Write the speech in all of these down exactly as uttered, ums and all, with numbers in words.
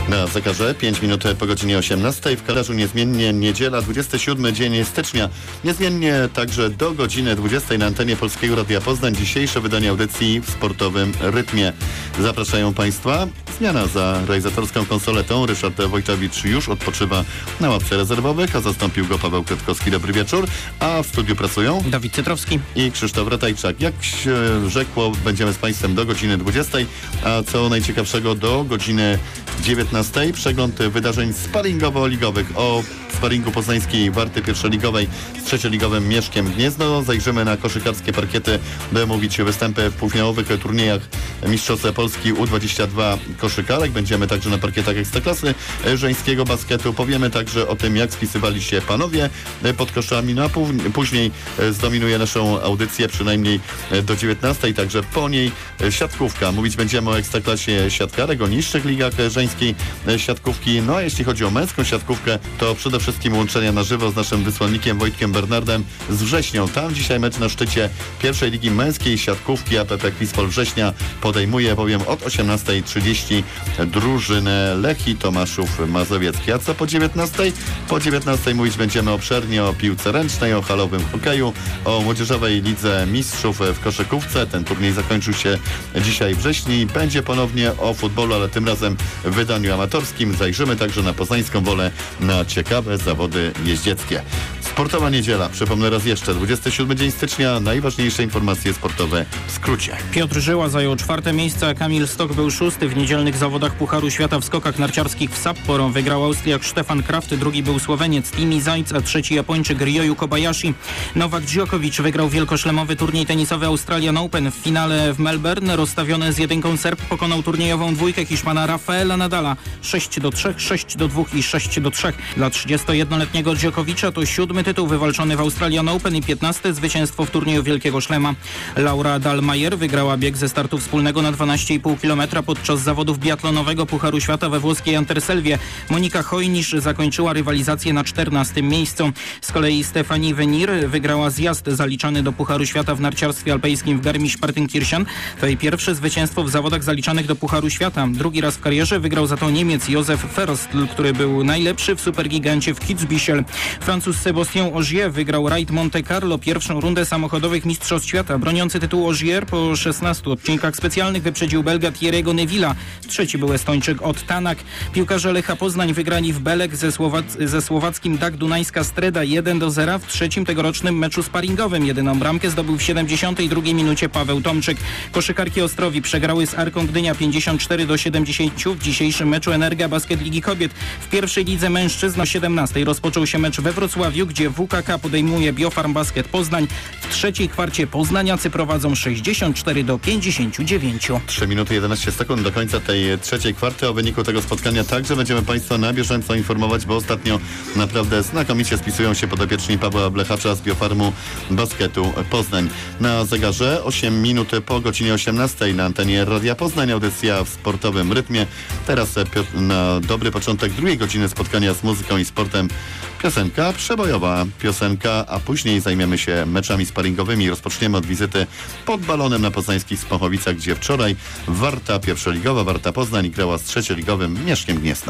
Na zegarze pięć minut po godzinie osiemnastej. W kalendarzu niezmiennie niedziela, dwudziesty siódmy dzień stycznia. Niezmiennie także do godziny dwudziestej na antenie Polskiego Radia Poznań. Dzisiejsze wydanie audycji w sportowym rytmie. Zapraszają Państwa. Zmiana za realizatorską konsoletą. Ryszard Wojtowicz już odpoczywa na ławce rezerwowych, a zastąpił go Paweł Kwiatkowski. Dobry wieczór. A w studiu pracują Dawid Cytrowski i Krzysztof Ratajczak. Jak się rzekło, będziemy z Państwem do godziny dwudziestej, a co najciekawszego do godziny dziewiętnastej. Przegląd wydarzeń sparingowo-ligowych. O sparingu poznańskiej Warty pierwszoligowej z trzecioligowym Mieszkiem Gniezno. Zajrzymy na koszykarskie parkiety, by mówić występy w półfinałowych turniejach Mistrzostw Polski U dwadzieścia dwa koszykarek. Będziemy także na parkietach ekstraklasy żeńskiego basketu. Powiemy także o tym, jak spisywali się panowie pod koszami. No a później zdominuje naszą audycję przynajmniej do dziewiętnastej, także po niej siatkówka. Mówić będziemy o ekstraklasie siatkarek, o niższych ligach żeńskiej siatkówki. No a jeśli chodzi o męską siatkówkę, to przede wszystkim łączenia na żywo z naszym wysłannikiem Wojtkiem Bernardem z Wrześnią. Tam dzisiaj mecz na szczycie pierwszej ligi męskiej siatkówki. A P P Kwispol Września podejmuje bowiem od osiemnastej trzydzieści drużynę Lechii Tomaszów Mazowiecki. A co po dziewiętnastej? Po dziewiętnastej mówić będziemy obszernie o piłce ręcznej, o halowym hokeju, o młodzieżowej lidze mistrzów w koszykówce. Ten turniej zakończył się dzisiaj wrześni. Będzie ponownie o futbolu, ale tym razem w wydaniu amatorskim. Zajrzymy także na poznańską wolę, na ciekawe zawody jeździeckie. Sportowa niedziela. Przypomnę raz jeszcze. dwudziesty siódmy dzień stycznia. Najważniejsze informacje sportowe w skrócie. Piotr Żyła zajął czwarte miejsce, a Kamil Stok był szósty w niedzielnych zawodach Pucharu Świata w skokach narciarskich w Sapporo. Wygrał Austriak Stefan Kraft, drugi był Słoweniec Timi Zajc, a trzeci Japończyk Ryoyu Kobayashi. Nowak Djokovic wygrał wielkoszlemowy turniej tenisowy Australian Open. W finale w Melbourne rozstawiony z jedynką Serb pokonał turniejową dwójkę Hiszpana Rafaela Nadala sześć do trzech, sześć do dwóch i sześć do trzech. Dla trzydziestojednoletniego Djokovicza to siódmy tytuł wywalczony w Australian Open i piętnaste zwycięstwo w turnieju Wielkiego Szlema. Laura Dahlmeier wygrała bieg ze startu wspólnego na dwanaście i pół kilometra podczas zawodów biatlonowego Pucharu Świata we włoskiej Anterselwie. Monika Hojnisz zakończyła rywalizację na czternastym miejscu. Z kolei Stefanie Venir wygrała zjazd zaliczany do Pucharu Świata w narciarstwie alpejskim w Garmisch-Partenkirchen. To jej pierwsze zwycięstwo w zawodach zaliczanych do Pucharu Świata. Drugi raz w karierze wygrał za to Niemiec Józef Ferstl, który był najlepszy w supergigancie w Kitzbühel. Francuz Sébastien Ogier wygrał rajd Monte Carlo, pierwszą rundę samochodowych Mistrzostw Świata. Broniący tytuł Ogier po szesnastu odcinkach specjalnych wyprzedził Belga Thierry'ego Neville'a. Trzeci był Estończyk Ott Tanak. Piłkarze Lecha Poznań wygrali w Belek ze, Słowac- ze słowackim Dak Dunajska Streda jeden do zera w trzecim tegorocznym meczu sparingowym. Jedyną bramkę zdobył w siedemdziesiątej drugiej minucie Paweł Tomczyk. Koszykarki Ostrowi przegrały z Arką Gdynia pięćdziesiąt cztery do siedemdziesięciu w dzisiejszym meczu Energa Basket Ligi Kobiet. W pierwszej lidze mężczyzn o siedemnastej rozpoczął się mecz we Wrocławiu, gdzie W K K podejmuje Biofarm Basket Poznań. W trzeciej kwarcie poznaniacy prowadzą sześćdziesiąt cztery do pięćdziesięciu dziewięciu. trzy minuty jedenaście sekund do końca tej trzeciej kwarty. O wyniku tego spotkania także będziemy Państwa na bieżąco informować, bo ostatnio naprawdę znakomicie spisują się podopieczni Pawła Blechacza z Biofarmu Basketu Poznań. Na zegarze osiem minut po godzinie osiemnastej na antenie Radia Poznań. Audycja w sportowym rytmie. Teraz na dobry początek drugiej godziny spotkania z muzyką i sportem piosenka przebojowa piosenka, a później zajmiemy się meczami sparingowymi. Rozpoczniemy od wizyty pod balonem na poznańskich Spąchowicach, gdzie wczoraj Warta pierwszoligowa, Warta Poznań grała z trzecioligowym Mieszkiem Gniezno.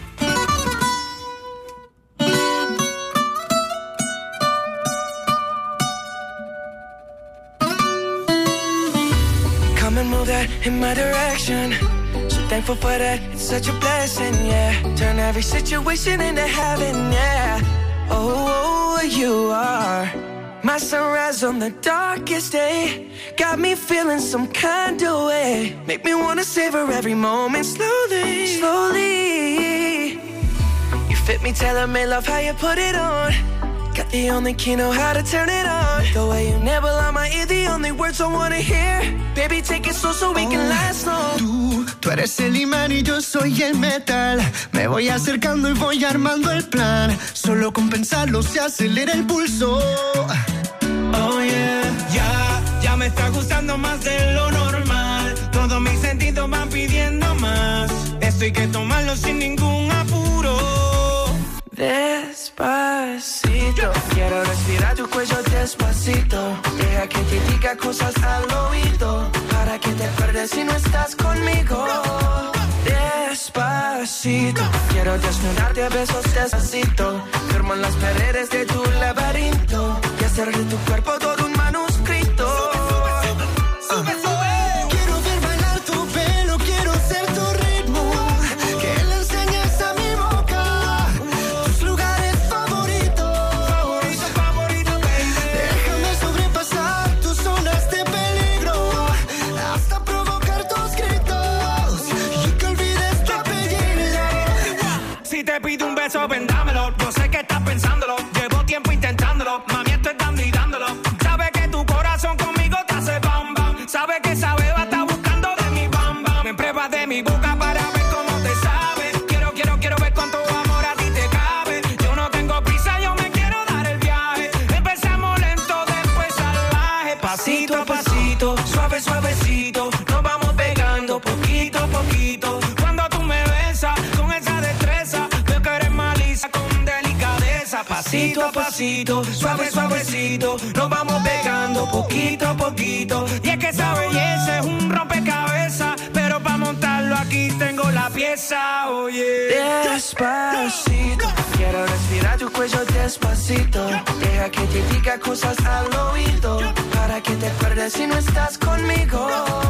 Come and move that in my direction. Thankful for that, it's such a blessing, yeah. Turn every situation into heaven, yeah. Oh, you are my sunrise on the darkest day. Got me feeling some kind of way. Make me wanna savor every moment slowly, slowly. You fit me, tailor me, love how you put it on. Got the only key, know how to turn it on. The way you never lie my ear, the only words I wanna hear. Baby, take it slow so we can last long. Tú, tú eres el imán y yo soy el metal. Me voy acercando y voy armando el plan. Solo con pensarlo se acelera el pulso. Oh yeah, ya, ya me está gustando más de lo normal. Todos mis sentidos van pidiendo más. Esto hay que tomarlo sin ningún apuro. Despacito, despacito. Quiero respirar tu cuello despacito. Deja que te diga cosas al oído, para que te acuerdes si no estás conmigo. Despacito, quiero desnudarte a besos despacito. Firmo en las paredes de tu laberinto y hacer de tu cuerpo todo un manuscrito. Sube, sube, sube. Quiero ver bailar tu pelo, quiero ser tu ritmo, que le enseñes a mi boca tus lugares favoritos. Favorito, favorito, baby. Déjame sobrepasar tus zonas de peligro, hasta provocar tus gritos y que olvides tu apellido. Si te pido un beso, vendámelo. Yo sé que estás pensándolo. Llevo tiempo intentándolo. Mami, estoy dando y dándolo. Sabes que tu corazón conmigo te hace bam bam. Sabes que esa beba está buscando de mi bam bam. Me pruebas de mi boca para ver cómo te sabe. Quiero, quiero, quiero ver cuánto amor a ti te cabe. Yo no tengo prisa, yo me quiero dar el viaje. Empezamos lento, después salvaje. Pasito a pasito, suave, suavecito. Nos vamos pegando poquito a poquito. Cuando tú me besas con esa destreza, veo que eres malicia con delicadeza. Pasito a pasito, suave, suavecito. Nos vamos pegando poquito a poquito. Y es que esa belleza es un rompecabezas, pero para montarlo aquí tengo la pieza, oye. Despacito, quiero respirar tu cuello despacito. Deja que te diga cosas al oído, para que te acuerdes si no estás conmigo.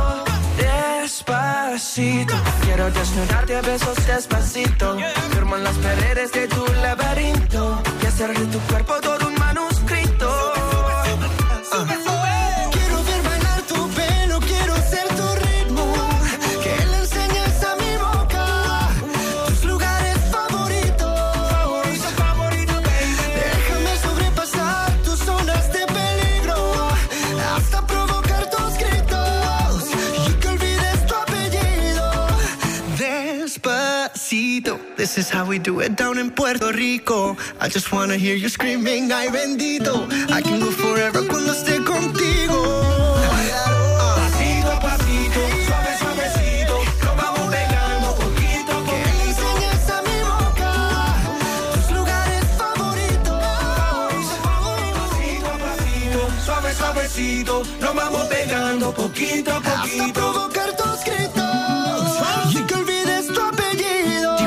Despacito, quiero desnudarte a besos despacito. Firmo en las paredes de tu laberinto y hacer de tu cuerpo todo un manuscrito. Sube, sube. Quiero ver bailar tu pelo, quiero ser tu ritmo, que le enseñes a mi boca tus lugares favoritos. Favorito, favorito, baby. Déjame sobrepasar tus zonas de peligro, hasta provocar tus gritos y que olvides tu apellido. Despacito, this is how we do it down in Puerto Rico. I just wanna hear you screaming, ay bendito. I can go forever cuando esté contigo. Pasito a pasito, suave, suavecito. Nos vamos pegando poquito a Que le poquito. enseñes a mi boca tus lugares favoritos. Pasito a pasito, suave, suavecito. Nos vamos pegando poquito a Hasta poquito. provocar tus gritos y que olvides tu apellido.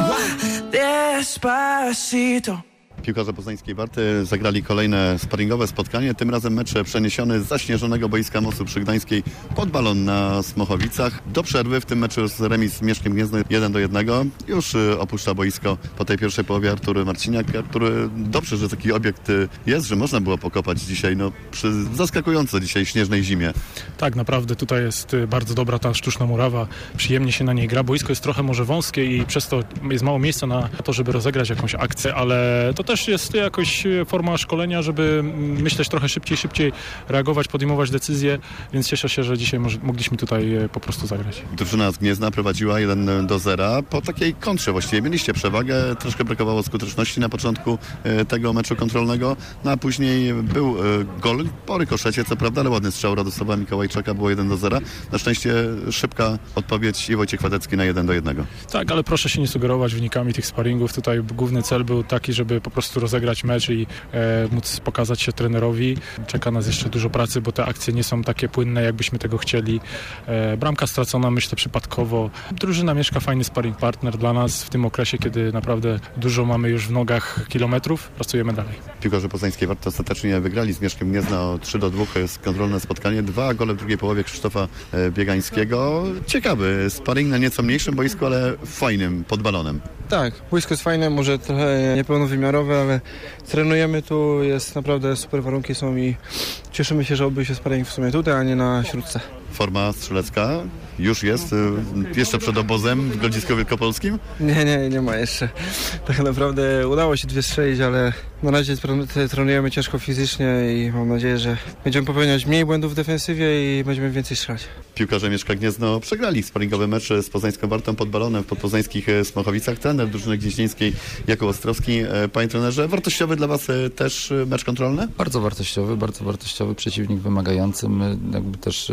Despacito. Piłkarze poznańskiej Warty zagrali kolejne sparingowe spotkanie, tym razem mecz przeniesiony z zaśnieżonego boiska Mostu przy Gdańskiej pod balon na Smochowicach. Do przerwy w tym meczu z remis z Mieszkiem Gniezno jeden do jednego. Już y, opuszcza boisko po tej pierwszej połowie Artur Marciniak, który dobrze, że taki obiekt y, jest, że można było pokopać dzisiaj, no przy zaskakująco dzisiaj śnieżnej zimie. Tak, naprawdę tutaj jest y, bardzo dobra ta sztuczna murawa, przyjemnie się na niej gra. Boisko jest trochę może wąskie i przez to jest mało miejsca na to, żeby rozegrać jakąś akcję, ale to też jest jakoś forma szkolenia, żeby mm, myśleć trochę szybciej, szybciej reagować, podejmować decyzje, więc cieszę się, że dzisiaj moż- mogliśmy tutaj e, po prostu zagrać. Drużyna z Gniezna prowadziła jeden do zera po takiej kontrze właściwie. Mieliście przewagę, troszkę brakowało skuteczności na początku e, tego meczu kontrolnego, no a później był e, gol po rykoszecie, co prawda, ale ładny strzał Radosława Mikołajczaka, było jeden do zera. Na szczęście szybka odpowiedź i Wojciech Wadecki na jeden do jednego. Tak, ale proszę się nie sugerować wynikami tych sparingów. Tutaj główny cel był taki, żeby po prostu rozegrać mecz i e, móc pokazać się trenerowi. Czeka nas jeszcze dużo pracy, bo te akcje nie są takie płynne, jakbyśmy tego chcieli. E, bramka stracona, myślę, przypadkowo. Drużyna Mieszka, fajny sparring partner dla nas w tym okresie, kiedy naprawdę dużo mamy już w nogach kilometrów. Pracujemy dalej. Piłkarze poznańskiej Warty ostatecznie wygrali z Mieszkiem Gniezna o trzy do dwóch. Jest kontrolne spotkanie. Dwa gole w drugiej połowie Krzysztofa e, Biegańskiego. Ciekawy sparring na nieco mniejszym boisku, ale fajnym, pod balonem. Tak, boisko jest fajne, może trochę niepełnowymiarowe, ale trenujemy tu, jest naprawdę super warunki są i cieszymy się, że odbył się sparing w sumie tutaj, a nie na Śródce. Forma strzelecka już jest, y, jeszcze przed obozem w Grodzisku Wielkopolskim. Nie, nie, nie ma jeszcze. Tak naprawdę udało się dwie strzelić, ale na razie tre- trenujemy ciężko fizycznie i mam nadzieję, że będziemy popełniać mniej błędów w defensywie i będziemy więcej strzelać. Piłkarze Mieszka Gniezno przegrali sparingowy mecz z poznańską Wartą pod balonem w podpoznańskich e, Smochowicach. Trener drużyny gnieźnieńskiej Jakub Ostrowski. E, Panie trenerze, wartościowy dla Was e, też e, mecz kontrolny? Bardzo wartościowy, bardzo wartościowy, przeciwnik wymagający. My jakby też e,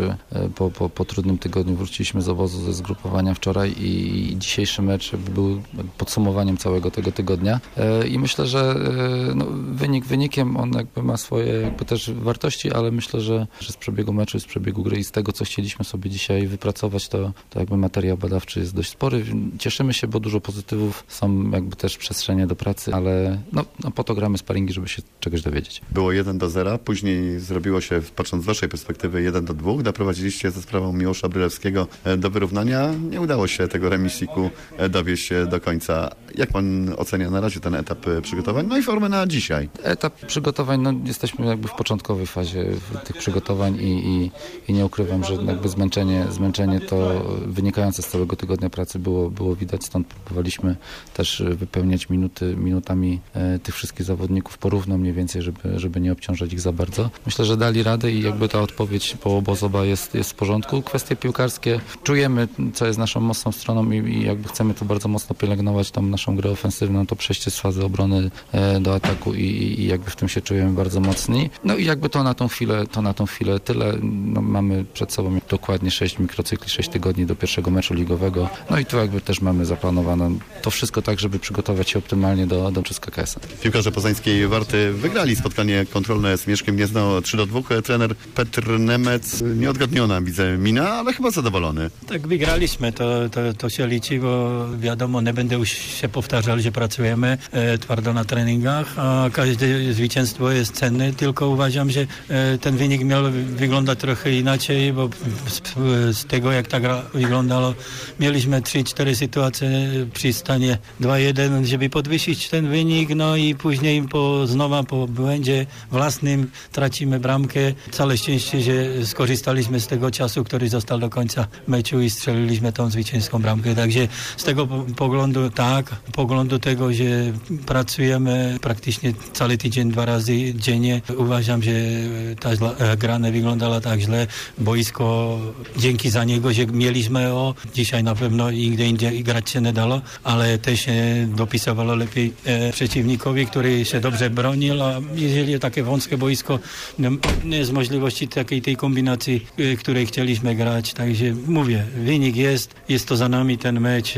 po, po, po trudnym tygodniu wróciliśmy z obozu, ze zgrupowania wczoraj i dzisiejszy mecz był podsumowaniem całego tego tygodnia i myślę, że no, wynik wynikiem on jakby ma swoje jakby też wartości, ale myślę, że, że z przebiegu meczu, z przebiegu gry i z tego, co chcieliśmy sobie dzisiaj wypracować, to, to jakby materiał badawczy jest dość spory. Cieszymy się, bo dużo pozytywów, są jakby też przestrzenie do pracy, ale no, no po to gramy sparingi, żeby się czegoś dowiedzieć. Było jeden do zera, później zrobiło się, patrząc z waszej perspektywy, jeden do dwóch. Doprowadziliście ze sprawą Miłosza Brylewskiego do wyrównania. Nie udało się tego remisiku dowieść do końca. Jak pan ocenia na razie ten etap przygotowań? No i formę na dzisiaj. Etap przygotowań, no jesteśmy jakby w początkowej fazie tych przygotowań i, i, i nie ukrywam, że jakby zmęczenie, zmęczenie to wynikające z całego tygodnia pracy było, było widać, stąd próbowaliśmy też wypełniać minuty, minutami e, tych wszystkich zawodników porówno mniej więcej, żeby, żeby nie obciążać ich za bardzo. Myślę, że dali radę i jakby ta odpowiedź po obozoba jest, jest w porządku. Kwestie piłkarskie czujemy, co jest naszą mocną stroną i, i jakby chcemy tu bardzo mocno pielęgnować tą naszą grę ofensywną, to przejście z fazy obrony e, do ataku i, i jakby w tym się czujemy bardzo mocni. No i jakby to na tą chwilę, to na tą chwilę tyle. No, mamy przed sobą dokładnie sześć mikrocykli, sześć tygodni do pierwszego meczu ligowego. No i tu jakby też mamy zaplanowane to wszystko tak, żeby przygotować się optymalnie do, do K K S a. Piłkarze poznańskiej Warty wygrali spotkanie kontrolne z Mieszkiem Gniezno trzy do dwóch. Trener Petr Nemec, nieodgadniona widzę mina, ale chyba zadowolony. Tak, wygraliśmy, to, to, to się liczy, bo wiadomo, nie będę już się powtarzał, że pracujemy e, twardo na treningach, a każde zwycięstwo jest cenne, tylko uważam, że e, ten wynik miał wyglądać trochę inaczej, bo z, z tego, jak ta gra wyglądała, mieliśmy trzy cztery sytuacje przy stanie dwa jeden, żeby podwyższyć ten wynik, no i później po, znowu po błędzie własnym tracimy bramkę. Całe szczęście, że skorzystaliśmy z tego czasu, który został do końca meczu i strzeliliśmy tą zwycięską bramkę. Także z tego poglądu tak, poglądu tego, że pracujemy praktycznie cały tydzień, dwa razy dziennie. Uważam, że ta gra nie wyglądała tak źle. Boisko, dzięki za niego, że mieliśmy o, dzisiaj na pewno nigdy indziej grać się nie dało, ale też się dopisowało lepiej e, przeciwnikowi, który się dobrze bronił, a jeżeli takie wąskie boisko, nie, nie jest możliwości takiej tej kombinacji, e, której chcieliśmy grać, także mówię, wynik jest, jest to za nami ten mecz. E,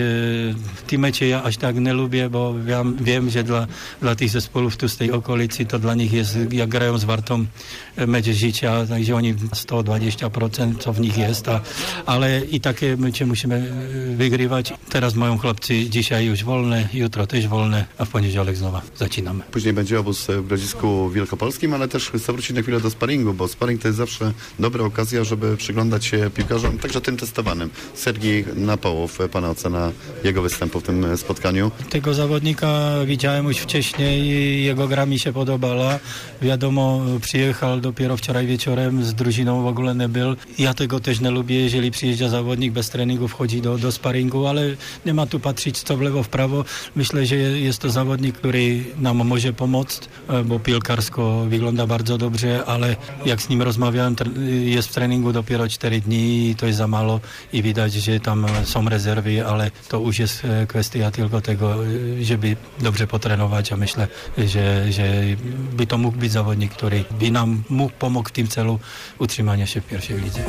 te mecze ja aż tak nie lubię, bo wiem, wiem że dla, dla tych zespołów tu z tej okolicy, to dla nich jest, jak grają z Wartą, mecz życia, także oni sto dwadzieścia procent co w nich jest, a, ale i takie mecze musimy wygrywać. Teraz mają chłopcy dzisiaj już wolne, jutro też wolne, a w poniedziałek znowu zaczynamy. Później będzie obóz w Grodzisku Wielkopolskim, ale też chcę wrócić na chwilę do sparingu, bo sparing to jest zawsze dobra okazja, żeby przyglądać się piłkarzom, także tym testowanym. Sergiej Napołow, pana ocena jego występu w tym spotkaniu? Tego zawodnika widziałem już wcześniej, jego gra mi się podobała. Wiadomo, przyjechał dopiero wczoraj wieczorem, z drużyną w ogóle nie był. Ja tego też nie lubię, jeżeli przyjeżdża zawodnik bez treningu, wchodzi do, do sparingu, ale nie ma tu patrzeć co w lewo, w prawo. Myślę, że jest to zawodnik, który nam może pomóc, bo piłkarsko wygląda bardzo dobrze, ale jak z nim rozmawiałem, jest w treningu dopiero cztery dni i to jest za mało i widać, że tam są rezerwy, ale to już jest kwestia tylko tego, żeby dobrze potrenować, a myślę, że, że by to mógł być zawodnik, który by nam mógł pomóc w tym celu utrzymania się w pierwszej lidze.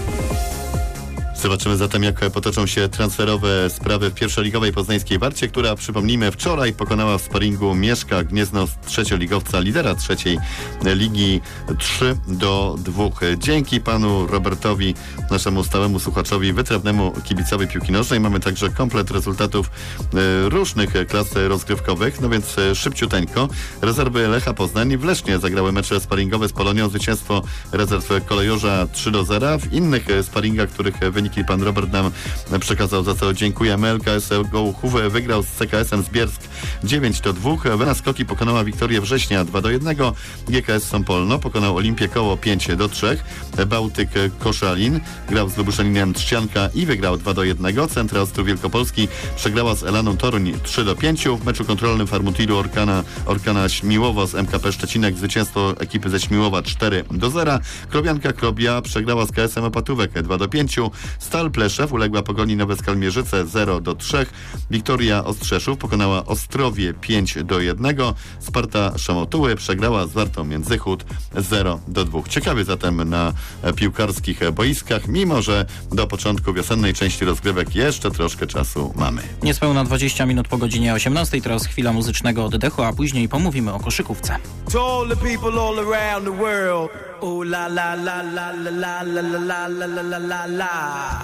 Zobaczymy zatem, jak potoczą się transferowe sprawy w pierwszoligowej poznańskiej Warcie, która, przypomnijmy, wczoraj pokonała w sparingu Mieszka Gniezno trzecioligowca, lidera trzeciej ligi trzy do dwóch. Dzięki panu Robertowi, naszemu stałemu słuchaczowi, wytrawnemu kibicowi piłki nożnej. Mamy także komplet rezultatów e, różnych klas rozgrywkowych, no więc e, szybciuteńko. Rezerwy Lecha Poznań w Lesznie zagrały mecze sparingowe z Polonią, zwycięstwo rezerw Kolejorza trzy do zera. W innych e, sparingach, których wynik pan Robert nam przekazał, za co dziękujemy. L K S Gołuchów wygrał z C K S em Zbiersk dziewięć do dwóch. Wena Skoki pokonała Wiktorię Września dwa do jednego. G K S Sąpolno pokonał Olimpię Koło pięć do trzech. Bałtyk Koszalin grał z Lubuszaninem Trzcianka i wygrał dwa do jednego. Centra Ostrów Wielkopolski przegrała z Elaną Toruń trzy do pięciu. W meczu kontrolnym Farmutiru Orkana, Orkana Śmiłowo z M K P Szczecinek zwycięstwo ekipy ze Śmiłowa cztery do zera. Krobianka Krobia przegrała z K S em Opatówek dwa do pięciu. Stal Pleszew uległa Pogoni Nowe Skalmierzyce zero do trzech. Wiktoria Ostrzeszów pokonała Ostrowie pięć do jednego. Sparta Szamotuły przegrała z Wartą Międzychód zero do dwóch. Ciekawie zatem na piłkarskich boiskach, mimo że do początku wiosennej części rozgrywek jeszcze troszkę czasu mamy. Niespełna dwadzieścia minut po godzinie osiemnastej. Teraz chwila muzycznego oddechu, a później pomówimy o koszykówce. To all the people all around the world. Ooh la la la la la la la la la la la la.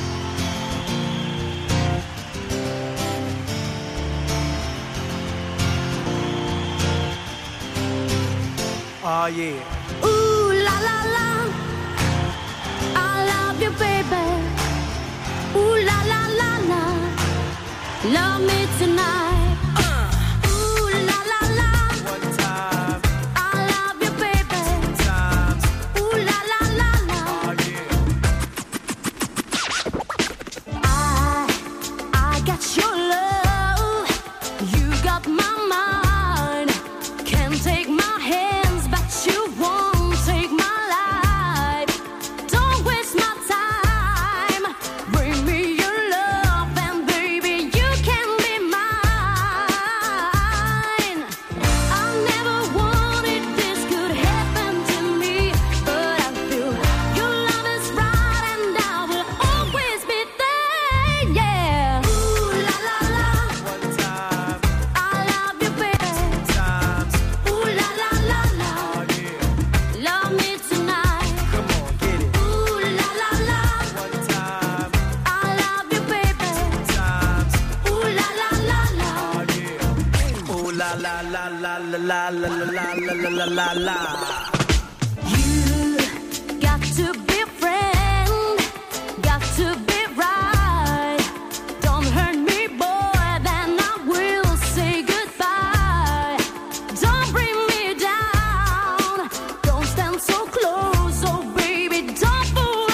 Oh yeah. Ooh la la la, I love you baby. Ooh la la la la, love me tonight. la la la la la la la la. You got to be a friend, got to be right. Don't hurt me, boy, then I will say goodbye. Don't bring me down, don't stand so close, oh baby, don't fool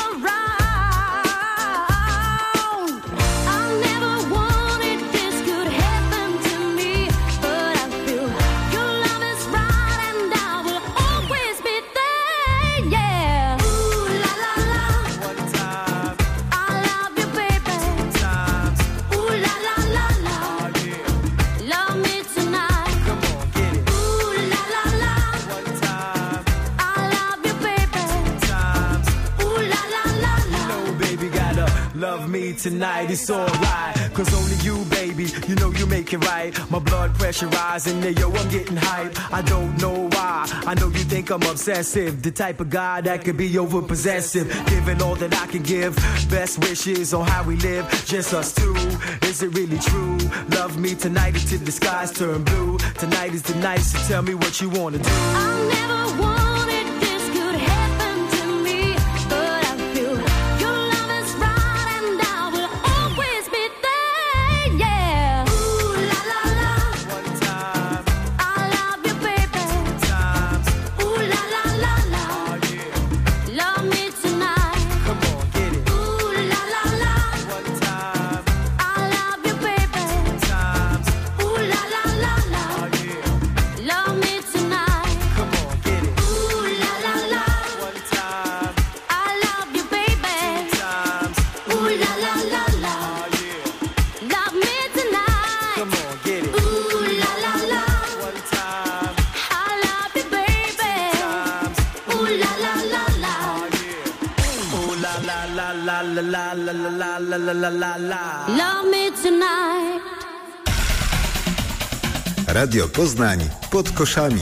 around. I never wanted this could happen to me, but I feel your love is right and I will always be there, yeah. Ooh la la la, One time, I love you baby. times, Ooh la la la la, oh yeah. love me tonight. Come on, get it. Ooh la la la, One time, I love you baby. times. Ooh la la la la. No, baby, gotta love me tonight, it's alright. Cause only you, baby, you know you make it right. My blood pressure rising, yeah, yo, I'm getting hype. I don't know why, I know you think I'm obsessive. The type of guy that could be over possessive. Giving all that I can give, best wishes on how we live, just us two. Is it really true? Love me tonight until the skies turn blue. Tonight is the night, so tell me what you wanna do. I never wanted this could happen to me, but I feel your love is right and I will always be there, yeah. Ooh la la la, One time, I love you baby. times, Ooh la la la la, oh yeah. love me tonight. Come on, get it. Ooh la la la, One time, I love you baby. times, Ooh la la la la, oh yeah. love me tonight. Come on, get it. Ooh la la la, One time, I love you baby. times, Ooh la la la la, oh yeah. love me tonight. Come on, get it. Ooh la la la, One time, I love you baby. times, Ooh la la la la, oh yeah. Ooh la la la la la la la la la la la la la. love me tonight. Radio Poznań pod koszami.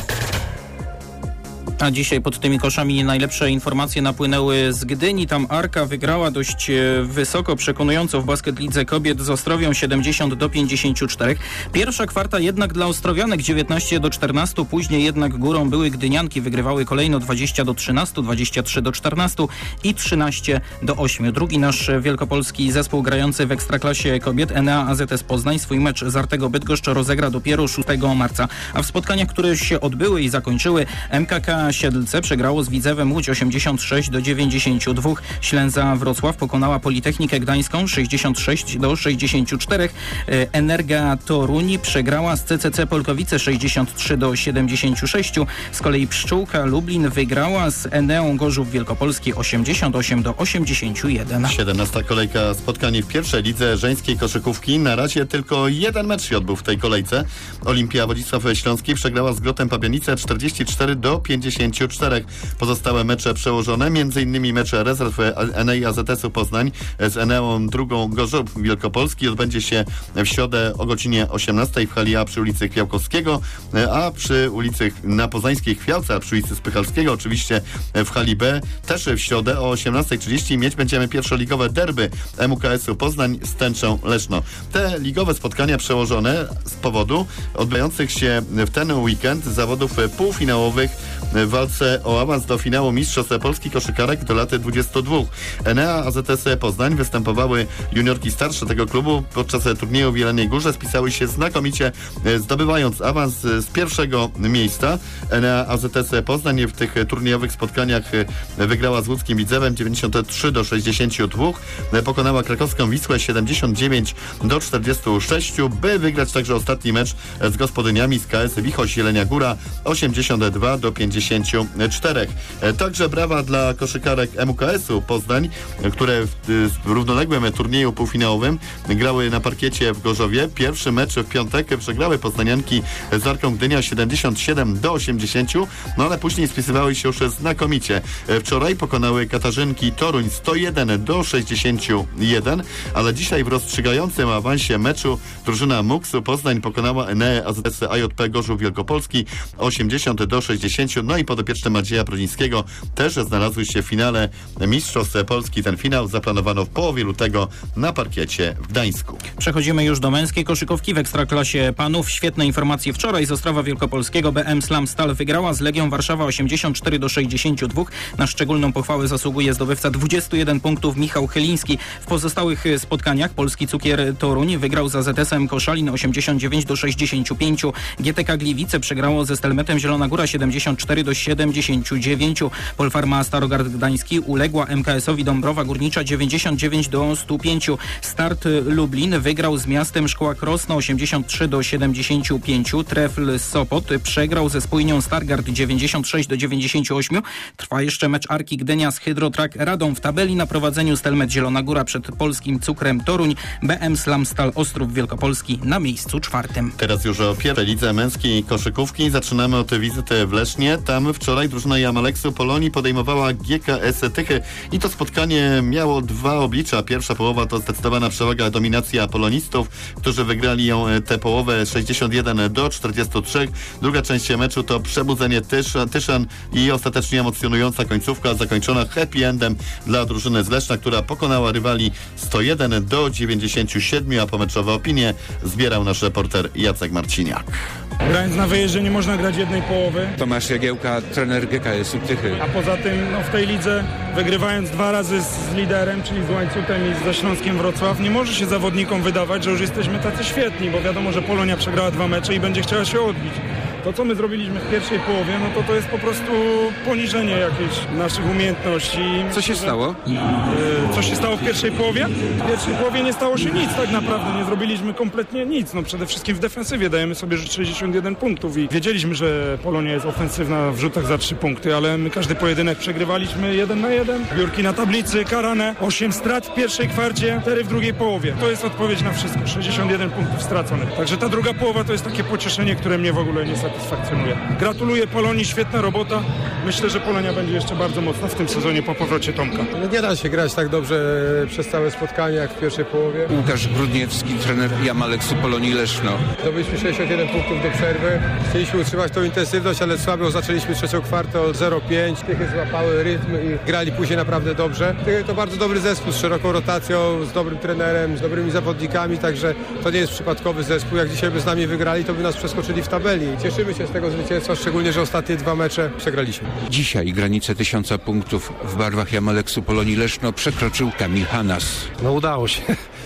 A dzisiaj pod tymi koszami najlepsze informacje napłynęły z Gdyni. Tam Arka wygrała dość e, wysoko, przekonująco w basket lidze kobiet z Ostrowią siedemdziesiąt do pięćdziesięciu czterech. Pierwsza kwarta jednak dla ostrowianek dziewiętnaście do czternastu, później jednak górą były gdynianki, wygrywały kolejno dwadzieścia do trzynastu, dwadzieścia trzy do czternastu i trzynaście do ośmiu. Drugi nasz wielkopolski zespół grający w Ekstraklasie kobiet, Enea A Z S Poznań, swój mecz z Artego Bydgoszcz rozegra dopiero szóstego marca. A w spotkaniach, które się odbyły i zakończyły, M K K Legia Siedlce przegrało z Widzewem Łódź osiemdziesiąt sześć do dziewięćdziesięciu dwóch. Ślęza Wrocław pokonała Politechnikę Gdańską sześćdziesiąt sześć do sześćdziesięciu czterech. Energa Toruń przegrała z C C C Polkowice sześćdziesiąt trzy do siedemdziesięciu sześciu. Z kolei Pszczółka Lublin wygrała z Eneą Gorzów Wielkopolski osiemdziesiąt osiem do osiemdziesięciu jeden. siedemnasta kolejka spotkań w pierwszej lidze żeńskiej koszykówki. Na razie tylko jeden mecz się odbył w tej kolejce. Olimpia Wodzisław Śląski przegrała z Grotem Pabianice czterdzieści cztery do pięćdziesięciu czterech. Pozostałe mecze przełożone, m.in. mecze rezerw Enei A Z S-u Poznań z Eneą drugą Gorzów Wielkopolski odbędzie się w środę o godzinie osiemnastej w hali A przy ulicy Kwiałkowskiego, a przy ulicy na Poznańskiej Chwiałce, a przy ulicy Spychalskiego oczywiście w hali B też w środę o osiemnastej trzydzieści mieć będziemy pierwszoligowe derby M U K S-u Poznań z Tęczą Leszno. Te ligowe spotkania przełożone z powodu odbywających się w ten weekend zawodów półfinałowych w walce o awans do finału Mistrzostw Polski koszykarek do lat dwudziestu dwóch. Enea A Z S Poznań występowały juniorki starsze tego klubu podczas turnieju w Jeleniej Górze, spisały się znakomicie, zdobywając awans z pierwszego miejsca. Enea A Z S Poznań w tych turniejowych spotkaniach wygrała z łódzkim Widzewem dziewięćdziesiąt trzy do sześćdziesięciu dwóch, pokonała krakowską Wisłę siedemdziesiąt dziewięć do czterdziestu sześciu, by wygrać także ostatni mecz z gospodyniami z K S Wichoś Jelenia Góra osiemdziesiąt dwa do pięćdziesięciu czterech. Także brawa dla koszykarek M U K S-u Poznań, które w równoległym turnieju półfinałowym grały na parkiecie w Gorzowie. Pierwszy mecz w piątek przegrały poznanianki z Arką Gdynia siedemdziesiąt siedem do osiemdziesięciu, no ale później spisywały się już znakomicie. Wczoraj pokonały Katarzynki Toruń sto jeden do sześćdziesięciu jeden, ale dzisiaj w rozstrzygającym awansie meczu drużyna Muksu Poznań pokonała Eneę A Z S A J P Gorzów Wielkopolski osiemdziesiąt do sześćdziesięciu, no i podopieczne Macieja Brodzińskiego też znalazły się w finale Mistrzostw Polski. Ten finał zaplanowano w połowie lutego na parkiecie w Gdańsku. Przechodzimy już do męskiej koszykówki w Ekstraklasie Panów. Świetne informacje wczoraj z Ostrowa Wielkopolskiego. B M Slam Stal wygrała z Legią Warszawa osiemdziesiąt cztery do sześćdziesięciu dwóch. Na szczególną pochwałę zasługuje zdobywca dwudziestu jeden punktów Michał Chyliński. W pozostałych spotkaniach Polski Cukier Toruń wygrał z A Z S-em Koszalin osiemdziesiąt dziewięć do sześćdziesięciu pięciu. G T K Gliwice przegrało ze Stelmetem Zielona Góra siedemdziesiąt cztery do siedemdziesięciu dziewięciu. Polfarma Starogard Gdański uległa M K S-owi Dąbrowa Górnicza dziewięćdziesiąt dziewięć do stu pięciu. Start Lublin wygrał z miastem Szkoła Krosno osiemdziesiąt trzy do siedemdziesięciu pięciu. Trefl Sopot przegrał ze Spójnią Stargard dziewięćdziesiąt sześć do dziewięćdziesięciu ośmiu. Trwa jeszcze mecz Arki Gdynia z Hydrotrak Radą. W tabeli na prowadzeniu Stelmet Zielona Góra przed Polskim Cukrem Toruń. B M Slam Stal Ostrów Wielkopolski na miejscu czwartym. Teraz już o pierwszej lidze męskiej koszykówki. Zaczynamy od wizyty w Lesznie. Tam wczoraj drużyna Jamaleksu Polonii podejmowała G K S Tychy i to spotkanie miało dwa oblicza. Pierwsza połowa to zdecydowana przewaga, dominacja polonistów, którzy wygrali ją tę połowę sześćdziesiąt jeden do czterdziestu trzech. Druga część meczu to przebudzenie Tyszan, Tyszan i ostatecznie emocjonująca końcówka zakończona happy endem dla drużyny z Leszna, która pokonała rywali sto jeden do dziewięćdziesięciu siedmiu, a pomeczowe opinie zbierał nasz reporter Jacek Marciniak. Grając na wyjeździe nie można grać jednej połowy. Tomasz Jagiełka, trener G K S-u Tychy. A poza tym no, w tej lidze wygrywając dwa razy z liderem, czyli z Łańcutem i ze Śląskiem Wrocław, nie może się zawodnikom wydawać, że już jesteśmy tacy świetni, bo wiadomo, że Polonia przegrała dwa mecze i będzie chciała się odbić. To, co my zrobiliśmy w pierwszej połowie, no to to jest po prostu poniżenie jakieś naszych umiejętności. Co się stało? Yy, co się stało w pierwszej połowie? W pierwszej połowie nie stało się nic tak naprawdę, nie zrobiliśmy kompletnie nic. No przede wszystkim w defensywie dajemy sobie sześćdziesiąt jeden punktów i wiedzieliśmy, że Polonia jest ofensywna w rzutach za trzy punkty, ale my każdy pojedynek przegrywaliśmy jeden na jeden. Biurki na tablicy, karane, osiem strat w pierwszej kwarcie, cztery w drugiej połowie. To jest odpowiedź na wszystko, sześćdziesiąt jeden punktów straconych. Także ta druga połowa to jest takie pocieszenie, które mnie w ogóle nie satysfakcjonuje. Gratuluję Polonii, świetna robota. Myślę, że Polonia będzie jeszcze bardzo mocna w tym sezonie po powrocie Tomka. Nie da się grać tak dobrze przez całe spotkanie jak w pierwszej połowie. Łukasz Grudniewski, trener Jamaleksu Polonii Leszno. Zdobyliśmy sześćdziesiąt jeden punktów do przerwy. Chcieliśmy utrzymać tą intensywność, ale słabo zaczęliśmy trzecią kwartę od zero pięć. Tychy złapały rytm i grali później naprawdę dobrze. Tychy to bardzo dobry zespół z szeroką rotacją, z dobrym trenerem, z dobrymi zawodnikami, także to nie jest przypadkowy zespół. Jak dzisiaj by z nami wygrali, to by nas przeskoczyli w tabeli. Cieszymy się z tego zwycięstwa, szczególnie, że ostatnie dwa mecze przegraliśmy. Dzisiaj granicę tysiąca punktów w barwach Jamaleksu Polonii Leszno przekroczył Kamil Hanas. No udało się.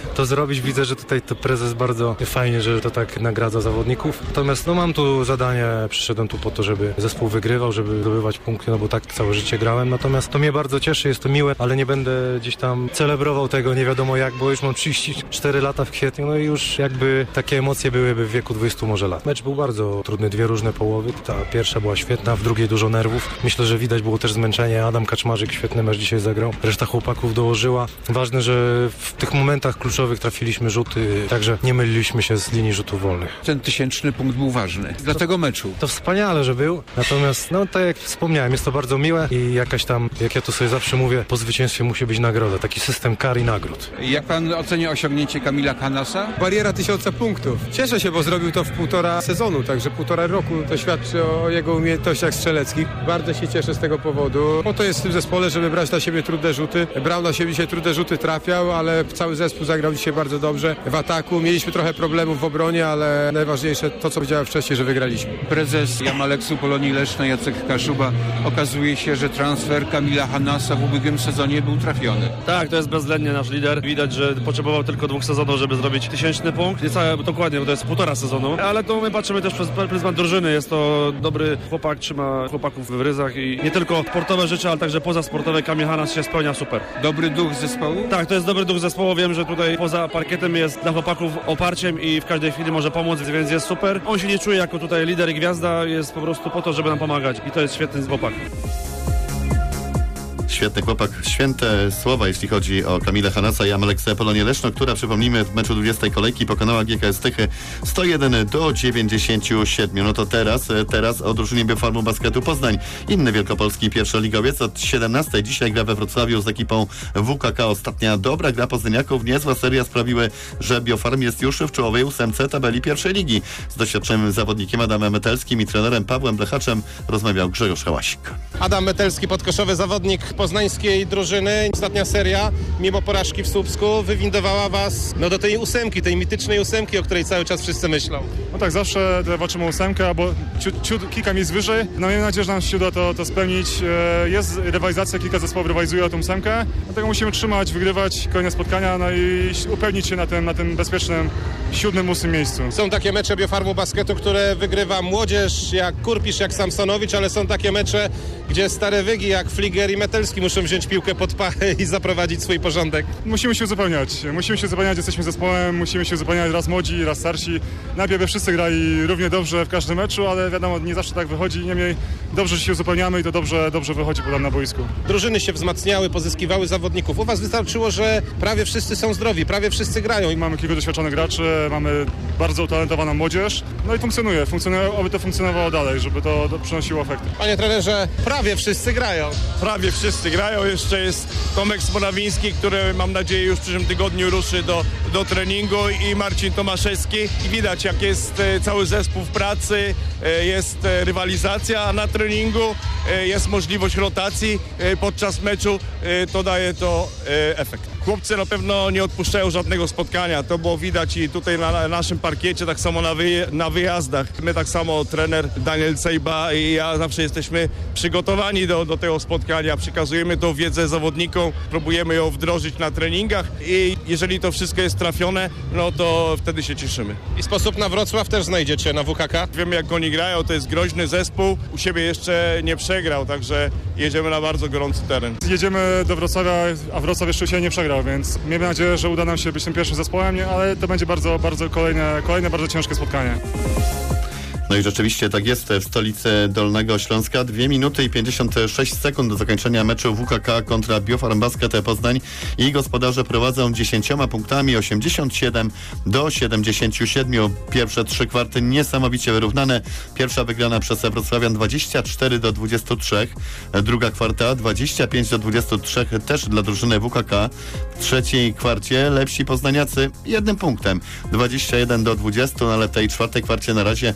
to zrobić. Widzę, że tutaj to prezes bardzo fajnie, że to tak nagradza zawodników. Natomiast no mam tu zadanie, przyszedłem tu po to, żeby zespół wygrywał, żeby zdobywać punkty, no bo tak całe życie grałem. Natomiast to mnie bardzo cieszy, jest to miłe, ale nie będę gdzieś tam celebrował tego nie wiadomo jak, bo już mam trzydzieści cztery lata w kwietniu, no i już jakby takie emocje byłyby w wieku dwudziestu może lat. Mecz był bardzo trudny, dwie różne połowy. Ta pierwsza była świetna, w drugiej dużo nerwów. Myślę, że widać było też zmęczenie. Adam Kaczmarzyk świetny mecz dzisiaj zagrał. Reszta chłopaków dołożyła. Ważne, że w tych momentach kluczowych trafiliśmy rzuty, także nie myliliśmy się z linii rzutów wolnych. Ten tysięczny punkt był ważny dla tego meczu. To wspaniale, że był. Natomiast, no tak jak wspomniałem, jest to bardzo miłe i jakaś tam, jak ja to sobie zawsze mówię, po zwycięstwie musi być nagroda. Taki system kar i nagród. Jak pan ocenia osiągnięcie Kamila Hanasa? Bariera tysiąca punktów. Cieszę się, bo zrobił to w półtora sezonu, także półtora roku. To świadczy o jego umiejętnościach strzeleckich. Bardzo się cieszę z tego powodu. Po to jest w tym zespole, żeby brać na siebie trudne rzuty. Brał na siebie dzisiaj trudne rzuty, trafiał, ale cały zespół zagrał dzisiaj bardzo dobrze. W ataku mieliśmy trochę problemów w obronie, ale najważniejsze to, co powiedziałem wcześniej, że wygraliśmy. Prezes Jamaleksu Polonii Leszno Jacek Kaszuba. Okazuje się, że transfer Kamila Hanasa w ubiegłym sezonie był trafiony. Tak, to jest bezwzględnie nasz lider. Widać, że potrzebował tylko dwóch sezonów, żeby zrobić tysięczny punkt. Niecałe, dokładnie, bo to jest półtora sezonu. Ale to my patrzymy też przez pryzmat drużyny. Jest to dobry chłopak, trzyma chłopaków w ryzach i nie tylko sportowe rzeczy, ale także pozasportowe. Kamil Hanas się spełnia super. Dobry duch zespołu? Tak, to jest dobry duch zespołu. Wiem, że tutaj poza parkietem jest dla chłopaków oparciem i w każdej chwili może pomóc, więc jest super. On się nie czuje jako tutaj lider i gwiazda, jest po prostu po to, żeby nam pomagać i to jest świetny chłopak. Świetny chłopak, święte słowa, jeśli chodzi o Kamila Hanasa i Amaleksę Polonię Leszno, która, przypomnijmy, w meczu dwudziestej kolejki pokonała G K S Tychy sto jeden do dziewięćdziesięciu siedmiu. No to teraz, teraz o drużynie Biofarmu Basketu Poznań. Inny wielkopolski pierwszoligowiec od siedemnastej dzisiaj gra we Wrocławiu z ekipą W K K. Ostatnia dobra gra poznaniaków, niezła seria sprawiły, że Biofarm jest już w czołowej ósemce tabeli pierwszej ligi. Z doświadczonym zawodnikiem Adamem Metelskim i trenerem Pawłem Blechaczem rozmawiał Grzegorz Hałasik. Adam Metelski, podkoszowy zawodnik poznańskiej drużyny. Ostatnia seria, mimo porażki w Słupsku, wywindowała was no, do tej ósemki, tej mitycznej ósemki, o której cały czas wszyscy myślą. No tak, zawsze walczymy o ósemkę, albo ciut, ciut, kilka miejsc wyżej. No miejmy nadzieję, że nam się uda to, to spełnić. Jest rywalizacja, kilka zespołów rywalizuje o tą ósemkę, dlatego musimy trzymać, wygrywać kolejne spotkania, no i upewnić się na tym, na tym bezpiecznym siódmym, ósmym miejscu. Są takie mecze Biofarmu Basketu, które wygrywa młodzież, jak Kurpisz, jak Samsonowicz, ale są takie mecze, gdzie stare wygi, jak Fliger i Metelski muszą wziąć piłkę pod pachę i zaprowadzić swój porządek. Musimy się uzupełniać. Musimy się uzupełniać, jesteśmy zespołem, musimy się uzupełniać raz młodzi, raz starsi. Najpierw wszyscy grali równie dobrze w każdym meczu, ale wiadomo, nie zawsze tak wychodzi. Niemniej dobrze się uzupełniamy i to dobrze, dobrze wychodzi potem na boisku. Drużyny się wzmacniały, pozyskiwały zawodników. U was wystarczyło, że prawie wszyscy są zdrowi, prawie wszyscy grają. I mamy kilku doświadczonych graczy, mamy bardzo utalentowaną młodzież. No i funkcjonuje, funkcjonuje, oby to funkcjonowało dalej, żeby to, to przynosiło efekty. Panie trenerze, prawie wszyscy grają. Prawie wszyscy grają. Jeszcze jest Tomek Smorawiński, który mam nadzieję już w przyszłym tygodniu ruszy do, do treningu i Marcin Tomaszewski. I widać, jak jest e, cały zespół w pracy, e, jest e, rywalizacja, a na treningu e, jest możliwość rotacji e, podczas meczu. E, to daje to e, efekt. Chłopcy na pewno nie odpuszczają żadnego spotkania. To było widać i tutaj na naszym parkiecie, tak samo na, wyje, na wyjazdach. My tak samo, trener Daniel Cejba i ja zawsze jesteśmy przygotowani do, do tego spotkania. Przekazujemy tą wiedzę zawodnikom, próbujemy ją wdrożyć na treningach i jeżeli to wszystko jest trafione, no to wtedy się cieszymy. I sposób na Wrocław też znajdziecie na W K K? Wiemy, jak oni grają, to jest groźny zespół. U siebie jeszcze nie przegrał, także jedziemy na bardzo gorący teren. Jedziemy do Wrocławia, a Wrocław jeszcze się nie przegrał, więc miejmy nadzieję, że uda nam się być tym pierwszym zespołem, ale to będzie bardzo, bardzo kolejne, kolejne bardzo ciężkie spotkanie. No i rzeczywiście tak jest w stolicy Dolnego Śląska. dwie minuty i pięćdziesiąt sześć sekund do zakończenia meczu W K K kontra Biofarm Basket Poznań i gospodarze prowadzą dziesięcioma punktami, osiemdziesiąt siedem do siedemdziesięciu siedmiu. Pierwsze trzy kwarty niesamowicie wyrównane. Pierwsza wygrana przez Wrocławian dwadzieścia cztery do dwudziestu trzech. Druga kwarta dwadzieścia pięć do dwudziestu trzech też dla drużyny W K K. W trzeciej kwarcie lepsi poznaniacy jednym punktem. dwadzieścia jeden do dwudziestu, no ale w tej czwartej kwarcie na razie do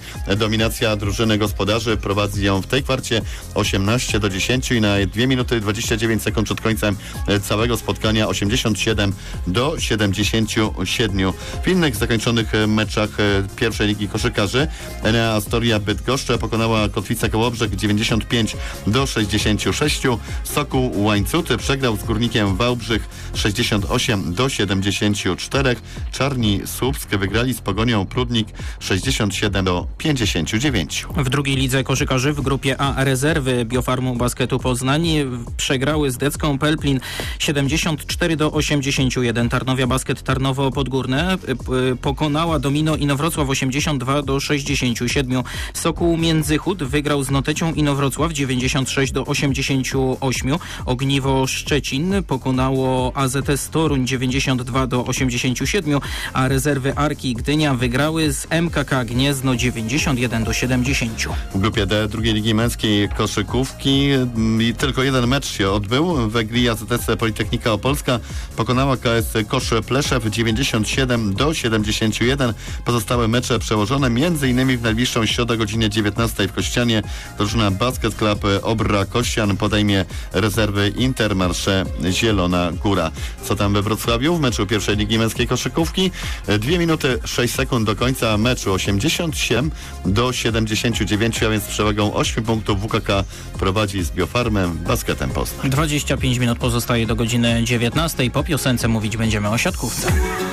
dominacja drużyny gospodarzy. Prowadzi ją w tej kwarcie osiemnaście do dziesięciu i na dwie minuty dwadzieścia dziewięć sekund przed końcem całego spotkania osiemdziesiąt siedem do siedemdziesięciu siedmiu. W innych zakończonych meczach pierwszej ligi koszykarzy Enea Astoria Bydgoszcz pokonała Kotwicę Kołobrzeg dziewięćdziesiąt pięć do sześćdziesięciu sześciu. Sokół Łańcuty przegrał z Górnikiem Wałbrzych sześćdziesiąt osiem do siedemdziesięciu czterech. Czarni Słupsk wygrali z Pogonią Prudnik sześćdziesiąt siedem do pięćdziesięciu dziewięciu. W drugiej lidze koszykarzy w grupie A rezerwy Biofarmu Basketu Poznań przegrały z Decką Pelplin siedemdziesiąt cztery do osiemdziesięciu jeden. Tarnowia Basket Tarnowo Podgórne pokonała Domino Inowrocław osiemdziesiąt dwa do sześćdziesięciu siedmiu. Sokół Międzychód wygrał z Notecią Inowrocław dziewięćdziesiąt sześć do osiemdziesięciu ośmiu. Ogniwo Szczecin pokonało A Z S Toruń dziewięćdziesiąt dwa do osiemdziesięciu siedmiu, a rezerwy Arki Gdynia wygrały z M K K Gniezno dziewięćdziesiąt jeden do siedemdziesięciu. W grupie D drugiej ligi męskiej koszykówki tylko jeden mecz się odbył. W Egrii A Z S Politechnika Opolska pokonała K S Kosz Pleszew dziewięćdziesiąt siedem do siedemdziesięciu jeden. Pozostałe mecze przełożone m.in. w najbliższą środę o godzinie dziewiętnastej w Kościanie. Drużyna Basket Club Obra Kościan podejmie rezerwy Intermarché Zielona Góra. Co tam we Wrocławiu w meczu pierwszej ligi męskiej koszykówki? dwie minuty sześć sekund do końca meczu osiemdziesiąt siedem do siedemdziesięciu dziewięciu, a więc z przewagą ośmiu punktów W K K prowadzi z Biofarmem Basketem Poznań. dwadzieścia pięć minut pozostaje do godziny dziewiętnastej. Po piosence mówić będziemy o siatkówce.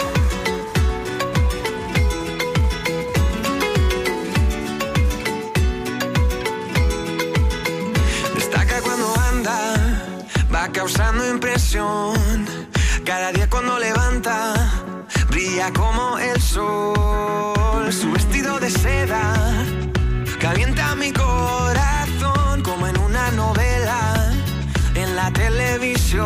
Causando impresión, cada día cuando levanta, brilla como el sol. Su vestido de seda calienta mi corazón como en una novela en la televisión.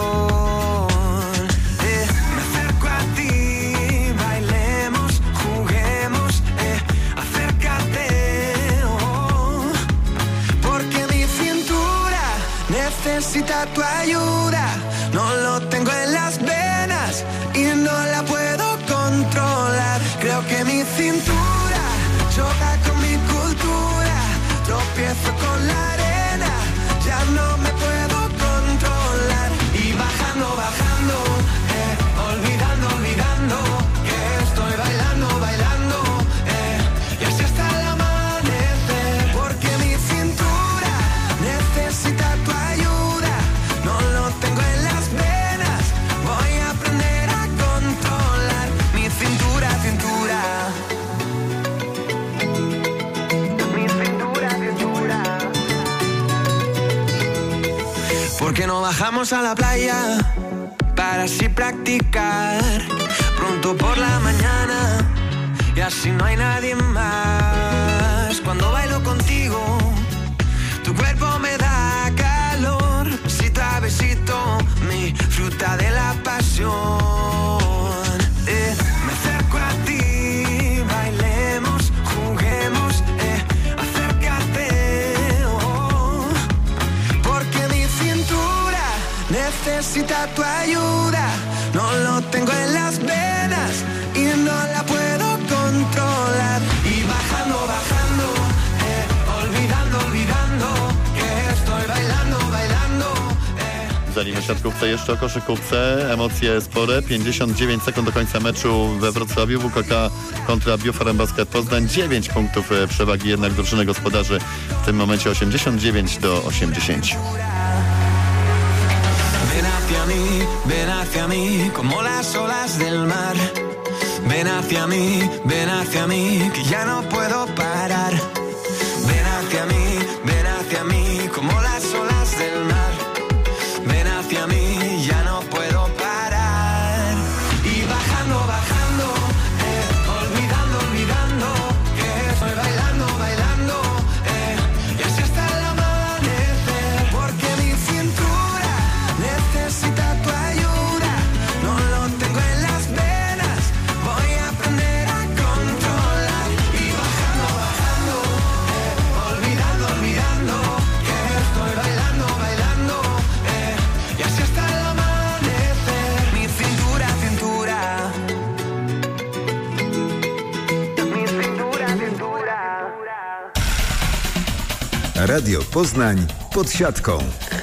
Eh, me acerco a ti, bailemos, juguemos, eh, acércate, oh, porque mi cintura necesita tu ayuda, no lo tengo en las venas y no la puedo controlar. Creo que mi cintura choca con mi cultura, tropiezo con la arena, ya no me puedo controlar. Y bajando, bajando, eh, olvidando, olvidando, que estoy bailando, bailando, eh, y así hasta el amanecer, porque mi cintura necesita tu ayuda. No lo tengo en las venas, voy a aprender a controlar mi cintura, cintura. Mi cintura, cintura. ¿Por qué no bajamos a la playa para así practicar pronto por la mañana y así no hay nadie más? Cuando bailo contigo, tu cuerpo me da calor, besito a besito, mi fruta de la pasión. Eh, me acerco a ti, bailemos, juguemos, eh, acércate, oh, porque mi cintura necesita tu ayuda. No lo tengo en las venas y no la puedo controlar. Y bajando, bajando, eh, olvidando, olvidando, que estoy bailando, bailando. Zanim o siatkówce, jeszcze o koszykówce. Emocje spore. pięćdziesiąt dziewięć sekund do końca meczu we Wrocławiu. W K K kontra Biofarm Basket Poznań. dziewięć punktów przewagi jednak drużyny gospodarzy. W tym momencie osiemdziesiąt dziewięć do osiemdziesięciu. Ven hacia mí, ven hacia mí, como las olas del mar. Ven hacia mí, ven hacia mí, que ya no puedo parar. Ven hacia mí, ven hacia mí, como las olas del mar. Ven hacia mí, ya no puedo parar. Y bajando, bajando, eh, olvidando, olvidando, que estoy bailando, bailando, eh, y así hasta el amanecer, porque mi cintura necesita tu ayuda, no lo tengo en las venas, voy a aprender a controlar. Y bajando, bajando. Radio Poznań pod siatką.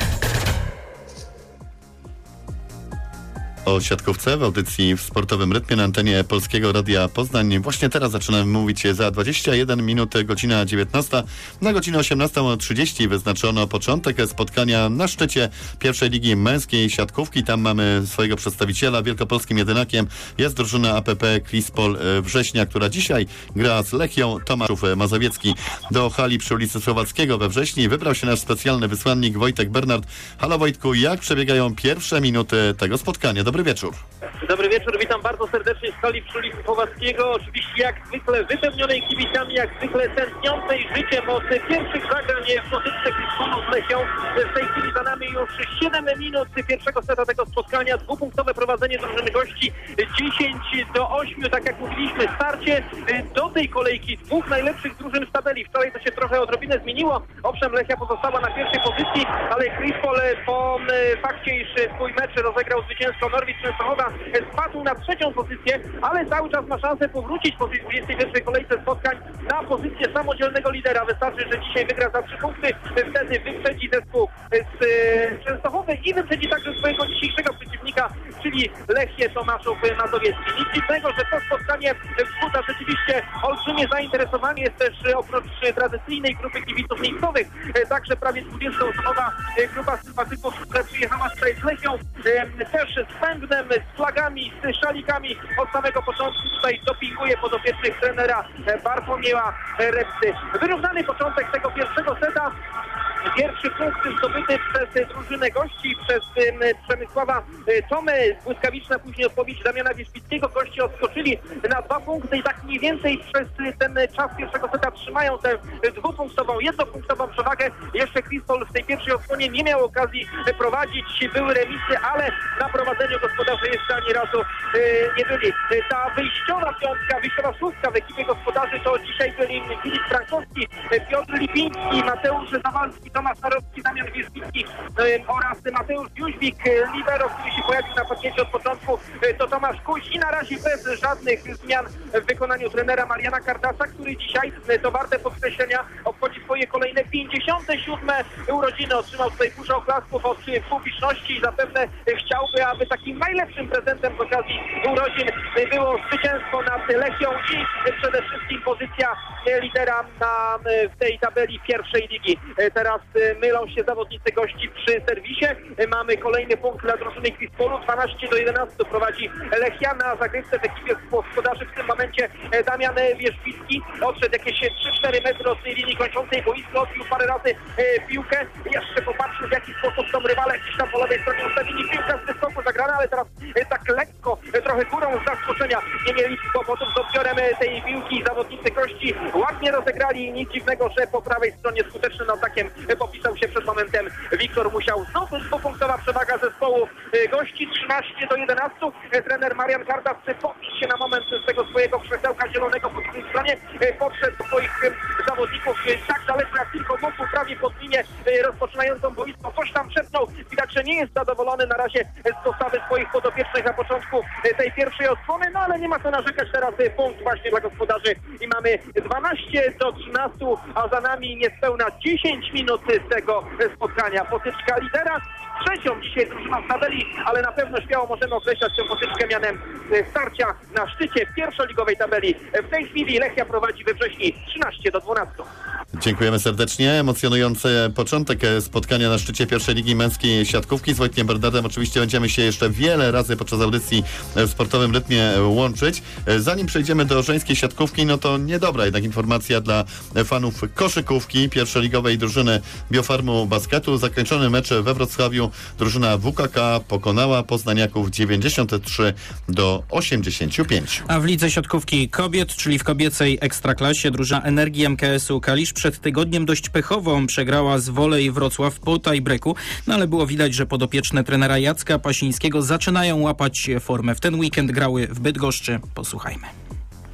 O siatkówce w audycji w sportowym rytmie na antenie Polskiego Radia Poznań. Właśnie teraz zaczynamy mówić za dwadzieścia jeden minut, godzina dziewiętnasta. Na godzinę osiemnastą trzydzieści wyznaczono początek spotkania na szczycie pierwszej ligi męskiej siatkówki. Tam mamy swojego przedstawiciela. Wielkopolskim jedynakiem jest drużyna A P P Krispol Września, która dzisiaj gra z Lechią. Tomaszów Mazowiecki do hali przy ulicy Słowackiego we Wrześni wybrał się nasz specjalny wysłannik Wojtek Bernard. Halo Wojtku, jak przebiegają pierwsze minuty tego spotkania? Dobry wieczór. Dobry wieczór, witam bardzo serdecznie z hali przy ulicy Słowackiego. Oczywiście jak zwykle wypełnionej kibicami, jak zwykle tętniącej życiem od pierwszych zagrań w potyczce Krispolu z Lechią. W tej chwili za nami już siedem minut pierwszego seta tego spotkania. Dwupunktowe prowadzenie drużyny gości dziesięć do ośmiu, tak jak mówiliśmy, starcie do tej kolejki dwóch najlepszych drużyn w tabeli. Wczoraj to się trochę odrobinę zmieniło. Owszem, Lechia pozostała na pierwszej pozycji, ale Krispol po fakcie, iż swój mecz rozegrał zwycięsko Norwid Częstochowa, spadł na trzecią pozycję, ale cały czas ma szansę powrócić po tej dwudziestej pierwszej kolejce spotkań na pozycję samodzielnego lidera. Wystarczy, że dzisiaj wygra za trzy punkty, wtedy wyprzedzi zespół z Częstochowy i wyprzedzi także swojego dzisiejszego przeciwnika, czyli Lechię Tomaszów Mazowiecki. Nic dziwnego, że to spotkanie wzbudza rzeczywiście olbrzymie zainteresowanie. Jest też oprócz tradycyjnej grupy kibiców miejscowych także prawie dwudziestoosobowa grupa sympatyków, która przyjechała tutaj z Lechią, też z pędem, z flagami, z szalikami. Od samego początku tutaj dopinguje podopiecznych trenera Bartłomieja Repsy. Wyrównany początek tego pierwszego seta. Pierwszy punkt zdobyty przez drużynę gości, przez um, Przemysława Tomę. Błyskawiczna później odpowiedź Damiana Wierzbickiego. Gości odskoczyli na dwa punkty i tak mniej więcej przez ten czas pierwszego seta trzymają tę dwupunktową, jednopunktową przewagę. Jeszcze Krispol w tej pierwszej odsłonie nie miał okazji prowadzić. Były remisy, ale na prowadzeniu gospodarze jeszcze ani razu e, nie byli. Ta wyjściowa piątka, wyjściowa szóstka w ekipie gospodarzy to dzisiaj byli Filip Frankowski, Piotr Lipiński, Mateusz Zawalski, Tomasz Narowski, Damian Wierzbicki e, oraz Mateusz Jóźwik. Libero, który się pojawił na pakiecie od początku, e, to Tomasz Kuś i na razie bez żadnych zmian w wykonaniu trenera Mariana Kardasa, który dzisiaj, e, to warte podkreślenia, obchodzi swoje kolejne pięćdziesiąte siódme urodziny. Otrzymał tutaj puszę oklasków od publiczności i zapewne chciałby, aby takim najlepszym prezentem z okazji urodzin było zwycięstwo nad Lechią i przede wszystkim pozycja lidera na, w tej tabeli pierwszej ligi. Teraz mylą się zawodnicy gości przy serwisie. Mamy kolejny punkt dla drużyny Krispolu. dwanaście do jedenastu prowadzi Lechia. Na zagrywce w ekipie gospodarzy w tym momencie Damian Wierzbicki. Odszedł jakieś trzy cztery metry od tej linii kończącej boisko. Odbił parę razy piłkę. Jeszcze popatrzył, w jaki sposób są rywale gdzieś tam po lewej stronie ustawili. Piłka z wyskoku zagrana, ale teraz tak lekko, trochę górą z zaskoczenia. Nie mieli kłopotów z odbiorem tej piłki. Zawodnicy gości ładnie rozegrali. Nic dziwnego, że po prawej stronie skutecznym atakiem popisał się przed momentem Wiktor Musiał. Znowu dwupunktowa przewaga zespołu gości, trzynaście do jedenastu. Trener Marian Kardas podniósł się na moment z tego swojego krzesełka zielonego po drugiej stronie. Podszedł do swoich zawodników tak daleko jak tylko mógł, prawie pod linię rozpoczynającą boisko. Coś tam szepnął. Widać, że nie jest zadowolony na razie z postawy swoich podopiecznych na początku tej pierwszej odsłony, no ale nie ma co narzekać. Teraz punkt właśnie dla gospodarzy i mamy dwanaście do trzynastu, a za nami niespełna dziesięć minut z tego spotkania. Potyczka lidera, trzecią dzisiaj drużyną w tabeli, ale na pewno śmiało możemy określać tę potyczkę mianem starcia na szczycie pierwszoligowej tabeli. W tej chwili Lechia prowadzi we Wrześni trzynaście do dwunastu. Dziękujemy serdecznie. Emocjonujący początek spotkania na szczycie pierwszej ligi męskiej siatkówki. Z Wojtkiem Bernardem oczywiście będziemy się jeszcze wiele razy podczas audycji w sportowym rytmie łączyć. Zanim przejdziemy do żeńskiej siatkówki, no to niedobra jednak informacja dla fanów koszykówki pierwszoligowej drużyny Biofarmu Basketu. Zakończony mecz we Wrocławiu. Drużyna W K K pokonała poznaniaków dziewięćdziesiąt trzy do osiemdziesięciu pięciu. A w lidze siatkówki kobiet, czyli w kobiecej ekstraklasie, drużyna Energii M K S-u Kalisz przed tygodniem dość pechową przegrała z Wolej Wrocław po tie-breaku, no ale było widać, że podopieczne trenera Jacka Pasińskiego zaczynają łapać formę. W ten weekend grały w Bydgoszczy. Posłuchajmy.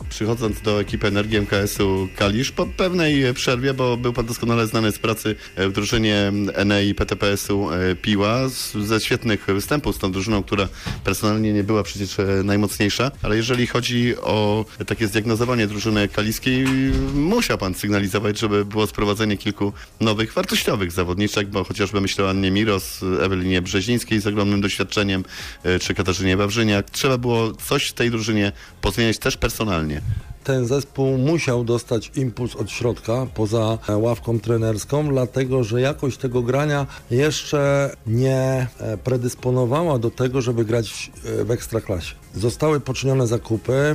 przychodząc do ekipy Energii M K S-u Kalisz po pewnej przerwie, bo był pan doskonale znany z pracy w drużynie N E I P T P S-u Piła, z, ze świetnych występów z tą drużyną, która personalnie nie była przecież najmocniejsza, ale jeżeli chodzi o takie zdiagnozowanie drużyny kaliskiej, musiał pan sygnalizować, żeby było sprowadzenie kilku nowych, wartościowych zawodniczek, bo chociażby myślę o Annie Miros, Ewelinie Brzezińskiej z ogromnym doświadczeniem, czy Katarzynie Wawrzyniak. Trzeba było coś w tej drużynie pozmieniać też personalnie. Ten zespół musiał dostać impuls od środka, poza ławką trenerską, dlatego że jakość tego grania jeszcze nie predysponowała do tego, żeby grać w Ekstraklasie. Zostały poczynione zakupy.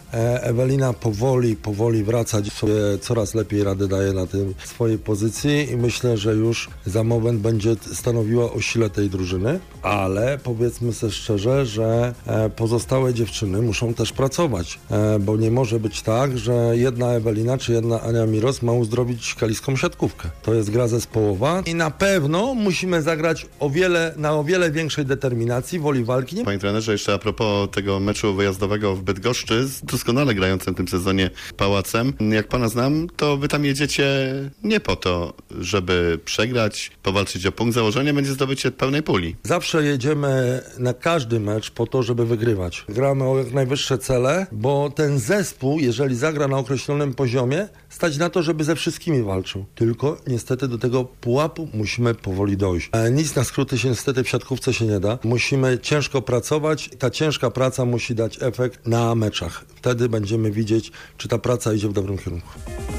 Ewelina powoli, powoli wraca, sobie coraz lepiej radę daje na tym swojej pozycji i myślę, że już za moment będzie stanowiła o sile tej drużyny, ale powiedzmy sobie szczerze, że pozostałe dziewczyny muszą też pracować, bo nie może być tak, że jedna Ewelina czy jedna Ania Miros ma uzdrowić kaliską siatkówkę. To jest gra zespołowa i na pewno musimy zagrać o wiele, na o wiele większej determinacji, woli walki. Panie trenerze, jeszcze a propos tego meczu wyjazdowego w Bydgoszczy, doskonale grającym w tym sezonie Pałacem. Jak pana znam, to wy tam jedziecie nie po to, żeby przegrać, powalczyć o punkt. Założenie będzie zdobycie pełnej puli. Zawsze jedziemy na każdy mecz po to, żeby wygrywać. Gramy o jak najwyższe cele, bo ten zespół, jeżeli zagra na określonym poziomie, stać na to, żeby ze wszystkimi walczył. Tylko niestety do tego pułapu musimy powoli dojść. E, nic na skróty się niestety w siatkówce się nie da. Musimy ciężko pracować i ta ciężka praca musi dać efekt na meczach. Wtedy będziemy widzieć, czy ta praca idzie w dobrym kierunku.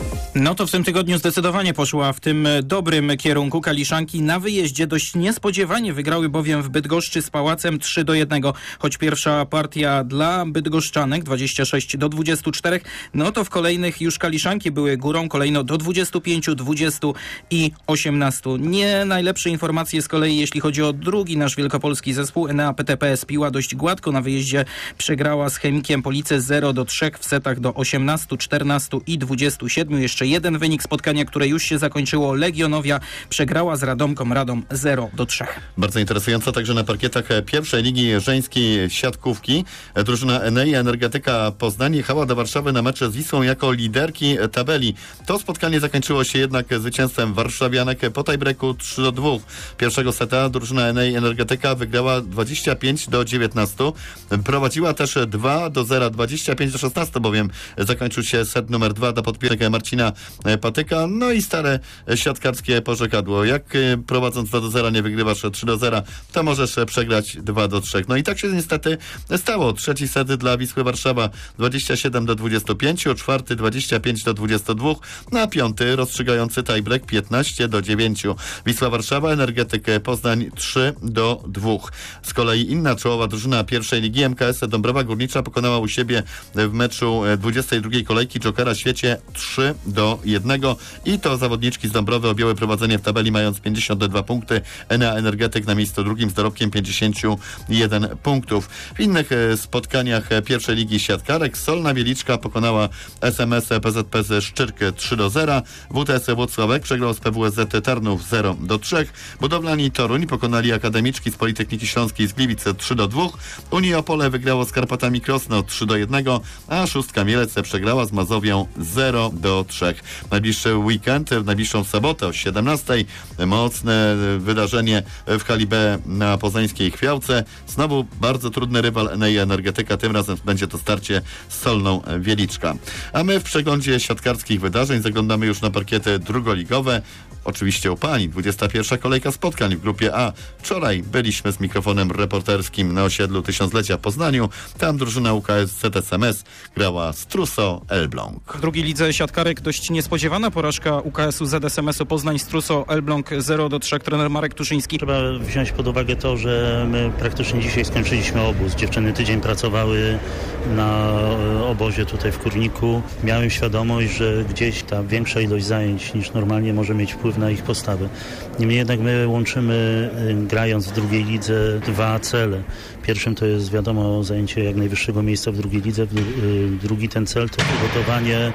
No to w tym tygodniu zdecydowanie poszła w tym dobrym kierunku. Kaliszanki na wyjeździe dość niespodziewanie wygrały bowiem w Bydgoszczy z Pałacem trzy do jednego. Choć pierwsza partia dla bydgoszczanek dwadzieścia sześć do dwudziestu czterech, no to w kolejnych już Kaliszanki były górą, kolejno do dwudziestu pięciu, dwudziestu i osiemnastu. Nie najlepsze informacje z kolei jeśli chodzi o drugi nasz wielkopolski zespół. Enea P T P S Piła dość gładko na wyjeździe przegrała z Chemikiem Police zero do trzech w setach do osiemnastu, czternastu i dwudziestu siedmiu. Jeszcze jeden wynik spotkania, które już się zakończyło. Legionowia przegrała z Radomką Radom zero do trzech. Bardzo interesująco także na parkietach pierwszej ligi żeńskiej siatkówki. Drużyna Enei Energetyka Poznań jechała do Warszawy na mecze z Wisłą jako liderki tabeli. To spotkanie zakończyło się jednak zwycięstwem warszawianek po tiebreaku trzy do dwóch. Pierwszego seta drużyna Enei Energetyka wygrała dwadzieścia pięć do dziewiętnastu. Prowadziła też dwa do zera, dwadzieścia pięć do szesnastu, bowiem zakończył się set numer dwa do podpiórka Marcina Patyka. No i stare siatkarskie porzekadło. Jak prowadząc dwa do zera nie wygrywasz trzy do zera, to możesz przegrać dwa do trzech. No i tak się niestety stało. Trzeci set dla Wisły Warszawa dwadzieścia siedem do dwudziestu pięciu, czwarty dwadzieścia pięć do dwudziestu dwóch, no a piąty rozstrzygający tiebreak piętnaście do dziewięciu. Wisła Warszawa, Energetyk Poznań trzy do dwóch. Z kolei inna czołowa drużyna pierwszej ligi M K S Dąbrowa Górnicza pokonała u siebie w meczu dwudziestej drugiej kolejki Jokera Świecie trzy do jednego i to zawodniczki z Dąbrowy objęły prowadzenie w tabeli mając pięćdziesiąt dwa punkty. Enea Energetyk na miejscu drugim z dorobkiem pięćdziesiąt jeden punktów. W innych spotkaniach pierwszej ligi siatkarek Solna Wieliczka pokonała S M S P Z P z Szczyrk trzy do zera. W T S Włocławek przegrał z P W S Z Tarnów zero do trzech. Budowlani Toruń pokonali akademiczki z Politechniki Śląskiej z Gliwic trzy do dwóch. Unii Opole wygrało z Karpatami Krosno trzy do jednego, a Szóstka Mielec przegrała z Mazowią zero do trzech. Najbliższy weekend, w najbliższą sobotę o siedemnastej mocne wydarzenie w hali B na poznańskiej Chwiałce. Znowu bardzo trudny rywal Enei Energetyka, tym razem będzie to starcie z Solną Wieliczka. A my w przeglądzie siatkarskich wydarzeń zaglądamy już na parkiety drugoligowe. Oczywiście u pani. dwudziesta pierwsza kolejka spotkań w grupie A. Wczoraj byliśmy z mikrofonem reporterskim na osiedlu Tysiąclecia w Poznaniu. Tam drużyna U K S Z S M S grała z Truso Elbląg. W drugiej lidze siatkarek dość niespodziewana porażka U K S-u Z S M S-u Poznań z Truso Elbląg zero do trzech. Trener Marek Tuszyński. Trzeba wziąć pod uwagę to, że my praktycznie dzisiaj skończyliśmy obóz. Dziewczyny tydzień pracowały na obozie tutaj w Kurniku. Miałem świadomość, że gdzieś ta większa ilość zajęć niż normalnie może mieć wpływ na ich postawę. Niemniej jednak my łączymy, grając w drugiej lidze, dwa cele. Pierwszym to jest, wiadomo, zajęcie jak najwyższego miejsca w drugiej lidze. Drugi ten cel to przygotowanie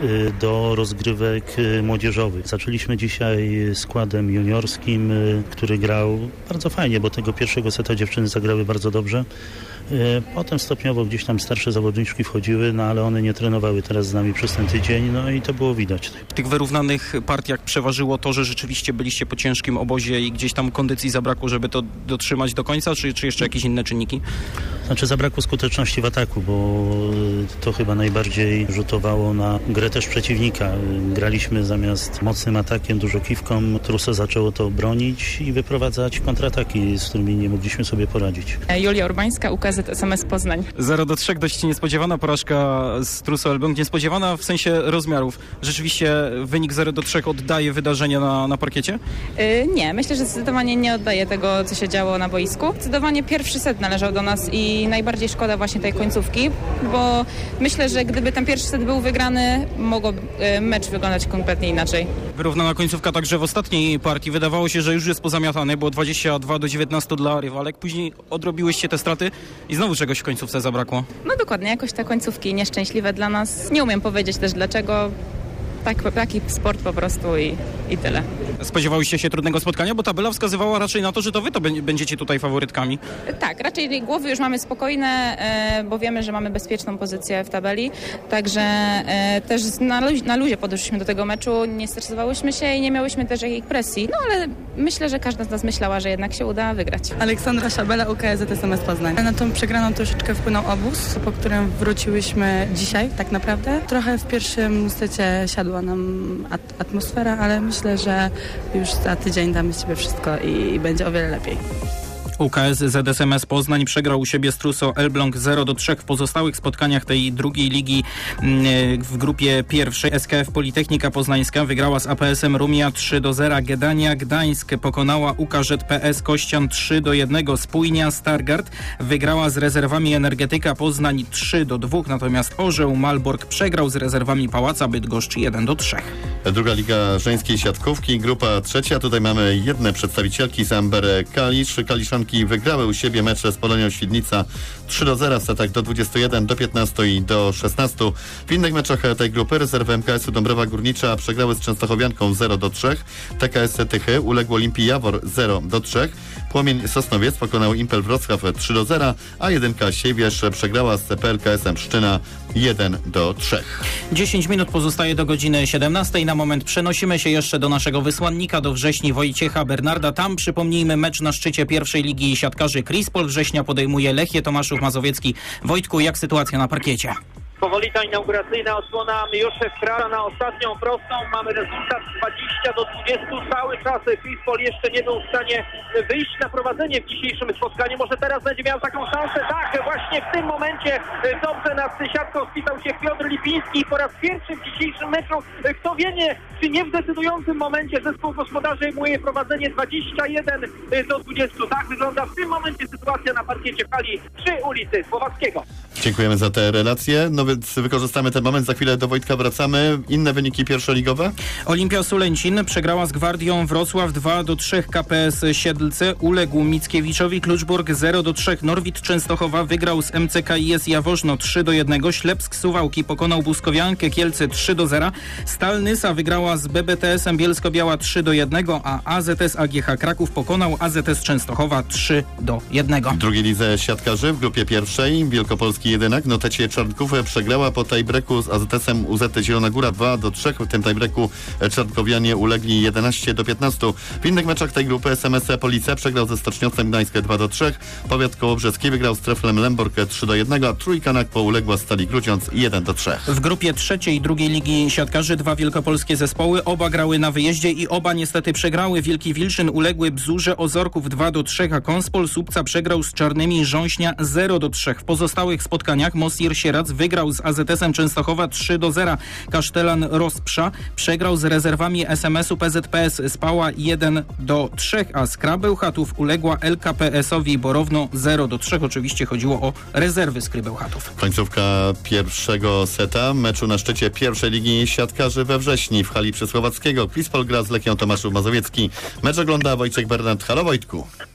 do rozgrywek młodzieżowych. Zaczęliśmy dzisiaj składem juniorskim, który grał bardzo fajnie, bo tego pierwszego seta dziewczyny zagrały bardzo dobrze. Potem stopniowo gdzieś tam starsze zawodniczki wchodziły, no ale one nie trenowały teraz z nami przez ten tydzień, no i to było widać. W tych wyrównanych partiach przeważyło to, że rzeczywiście byliście po ciężkim obozie i gdzieś tam kondycji zabrakło, żeby to dotrzymać do końca, czy, czy jeszcze jakieś inne czynniki? Znaczy zabrakło skuteczności w ataku, bo to chyba najbardziej rzutowało na grę też przeciwnika. Graliśmy zamiast mocnym atakiem, dużo kiwką. Truso zaczęło to bronić i wyprowadzać kontrataki, z którymi nie mogliśmy sobie poradzić. Julia Urbańska, U K Z S M S Poznań. zero do trzech, dość niespodziewana porażka z Truso Elbląg. Niespodziewana w sensie rozmiarów. Rzeczywiście wynik zero do trzech oddaje wydarzenie na, na parkiecie? Yy, nie, myślę, że zdecydowanie nie oddaje tego, co się działo na boisku. Zdecydowanie pierwszy set należał do nas i najbardziej szkoda właśnie tej końcówki, bo myślę, że gdyby ten pierwszy set był wygrany, mogło yy, mecz wyglądać kompletnie inaczej. Wyrównana końcówka także w ostatniej partii. Wydawało się, że już jest pozamiatany, było dwadzieścia dwa do dziewiętnastu dla rywalek. Później odrobiłyście te straty i znowu czegoś w końcówce zabrakło. No dokładnie, jakoś te końcówki nieszczęśliwe dla nas. Nie umiem powiedzieć też dlaczego. Tak, taki sport po prostu i, i tyle. Spodziewałyście się trudnego spotkania, bo tabela wskazywała raczej na to, że to wy to będziecie tutaj faworytkami. Tak, raczej głowy już mamy spokojne, e, bo wiemy, że mamy bezpieczną pozycję w tabeli, także e, też na, luzie, na luzie podeszliśmy do tego meczu, nie stresowałyśmy się i nie miałyśmy też jakiejś presji, no ale myślę, że każda z nas myślała, że jednak się uda wygrać. Aleksandra Szabela, U K Z S M S Poznań. Na tą przegraną troszeczkę wpłynął obóz, po którym wróciłyśmy dzisiaj tak naprawdę. Trochę w pierwszym secie siadła nam at- atmosfera, ale myślę, że już za tydzień damy z siebie wszystko i, i będzie o wiele lepiej. U K S Z S M S Poznań przegrał u siebie z Truso Elbląg zero do trzech w pozostałych spotkaniach tej drugiej ligi w grupie pierwszej. S K F Politechnika Poznańska wygrała z A P S em Rumia trzy do zera. Gedania Gdańsk pokonała U K Z P S Kościan trzy do jednego. Spójnia Stargard wygrała z rezerwami Energetyka Poznań trzy do dwóch. Natomiast Orzeł Malbork przegrał z rezerwami Pałaca Bydgoszcz jeden do trzech. Druga liga żeńskiej siatkówki, grupa trzecia. Tutaj mamy jedne przedstawicielki z Amber Kalisz. Kaliszanki wygrały u siebie mecze z Polonią Świdnica trzy do zera w setach do dwudziestu jeden, do piętnastu i do szesnastu. W innych meczach tej grupy rezerwy M K S u Dąbrowa Górnicza przegrały z Częstochowianką zero do trzech. T K S Tychy uległo Olimpii Jawor zero do trzech. Płomień Sosnowiec pokonał Impel Wrocław trzy do zera, a jedynka Siewierz przegrała z P L K S-em Pszczyna jeden do trzech. dziesięć minut pozostaje do godziny siedemnastej. Na moment przenosimy się jeszcze do naszego wysłannika, do Wrześni Wojciecha Bernarda. Tam, przypomnijmy, mecz na szczycie pierwszej ligi siatkarzy Krispol. Września podejmuje Lechie Tomaszów Mazowiecki. Wojtku, jak sytuacja na parkiecie? Powoli ta inauguracyjna odsłona już wkracza na ostatnią prostą. Mamy rezultat dwadzieścia do dwudziestu. Cały czas Krispol jeszcze nie był w stanie wyjść na prowadzenie w dzisiejszym spotkaniu. Może teraz będzie miał taką szansę. Tak, właśnie w tym momencie dobrze nad siatką spisał się Piotr Lipiński. Po raz pierwszy w dzisiejszym meczu, kto wie, nie, czy nie w decydującym momencie zespół gospodarzy zajmuje prowadzenie dwadzieścia jeden do dwudziestu. Tak wygląda w tym momencie sytuacja na parkiecie hali przy ulicy Słowackiego. Dziękujemy za te relacje. No więc wykorzystamy ten moment. Za chwilę do Wojtka wracamy. Inne wyniki pierwszoligowe? Olimpia Sulęcin przegrała z Gwardią Wrocław dwa do trzech. K P S Siedlce uległ Mickiewiczowi. Kluczburg zero do trzech. Norwid Częstochowa wygrał z M C K I S Jaworzno trzy do jednego. Ślepsk Suwałki pokonał Buskowiankę Kielce trzy do zera. Stal Nysa wygrała z B B T S-em Bielsko-Biała trzy do jednego, a A Z S A G H Kraków pokonał A Z S Częstochowa trzy do jednego. W drugiej lidze siatkarzy w grupie pierwszej Wielkopolski jedynak Notecie Czarnków przegrała po tiebreaku z A Z S-em U Z Zielona Góra dwa do trzech. W tym tiebreaku czarnkowianie ulegli jedenaście do piętnastu. W innych meczach tej grupy S M S Police przegrał ze Stoczniowcem Gdańskie dwa do trzech. Powiat Kołobrzeski wygrał z Treflem Lemborg trzy do jednego, a Trójka Nakpo uległa Stali Grudziądz jeden do trzech. W grupie trzeciej drugiej ligi siatkarzy dwa wielkopolskie zespoły. Oba grały na wyjeździe i oba niestety przegrały. Wielki Wilczyn uległy Bzurze Ozorków dwa do trzech, a Konspol Słupca przegrał z Czarnymi Rząśnia zero do trzech. W pozostałych spotkaniach Mosir Sierac wygrał z A Z S-em Częstochowa trzy do zera. Kasztelan Rozprza przegrał z rezerwami S M S-u P Z P S Spała jeden do trzech, a Skra Bełchatów uległa L K P S-owi Borowno zero do trzech. Oczywiście chodziło o rezerwy Skry Bełchatów. Końcówka pierwszego seta meczu na szczycie pierwszej ligi siatkarzy we Wrześni w hali Przysłowackiego. Krispol gra z Lechią Tomaszów Mazowiecki. Mecz ogląda Wojciech Bernard. Halo Wojtku.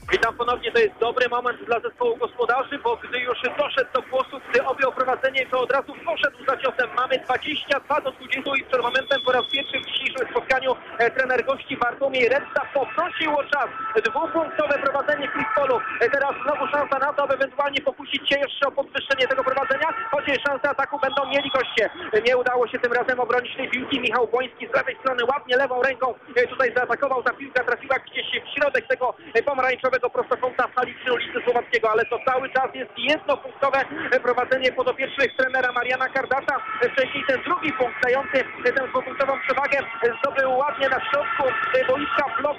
Witam ponownie, to jest dobry moment dla zespołu gospodarzy, bo gdy już doszedł do głosu, gdy objął prowadzenie, to od razu poszedł za ciosem. Mamy dwadzieścia dwa do dwudziestu i przed momentem po raz pierwszy w dzisiejszym spotkaniu e, trener gości Bartłomiej Redda poprosił o czas. Dwupunktowe prowadzenie Krispolu. E, teraz znowu szansa na to, aby ewentualnie pokusić się jeszcze o podwyższenie tego prowadzenia, choć szanse ataku będą mieli goście. E, nie udało się tym razem obronić tej piłki. Michał Błoński z lewej strony ładnie lewą ręką e, tutaj zaatakował. Ta piłka trafiła gdzieś w środek tego e, pomarańczowego prostokąta w sali przy ulicy Słowackiego, ale to cały czas jest jednopunktowe prowadzenie podopiecznych trenera Mariana Kardasza. Wcześniej ten drugi punkt dający tę dwupunktową przewagę zdobył ładnie na środku boiska blok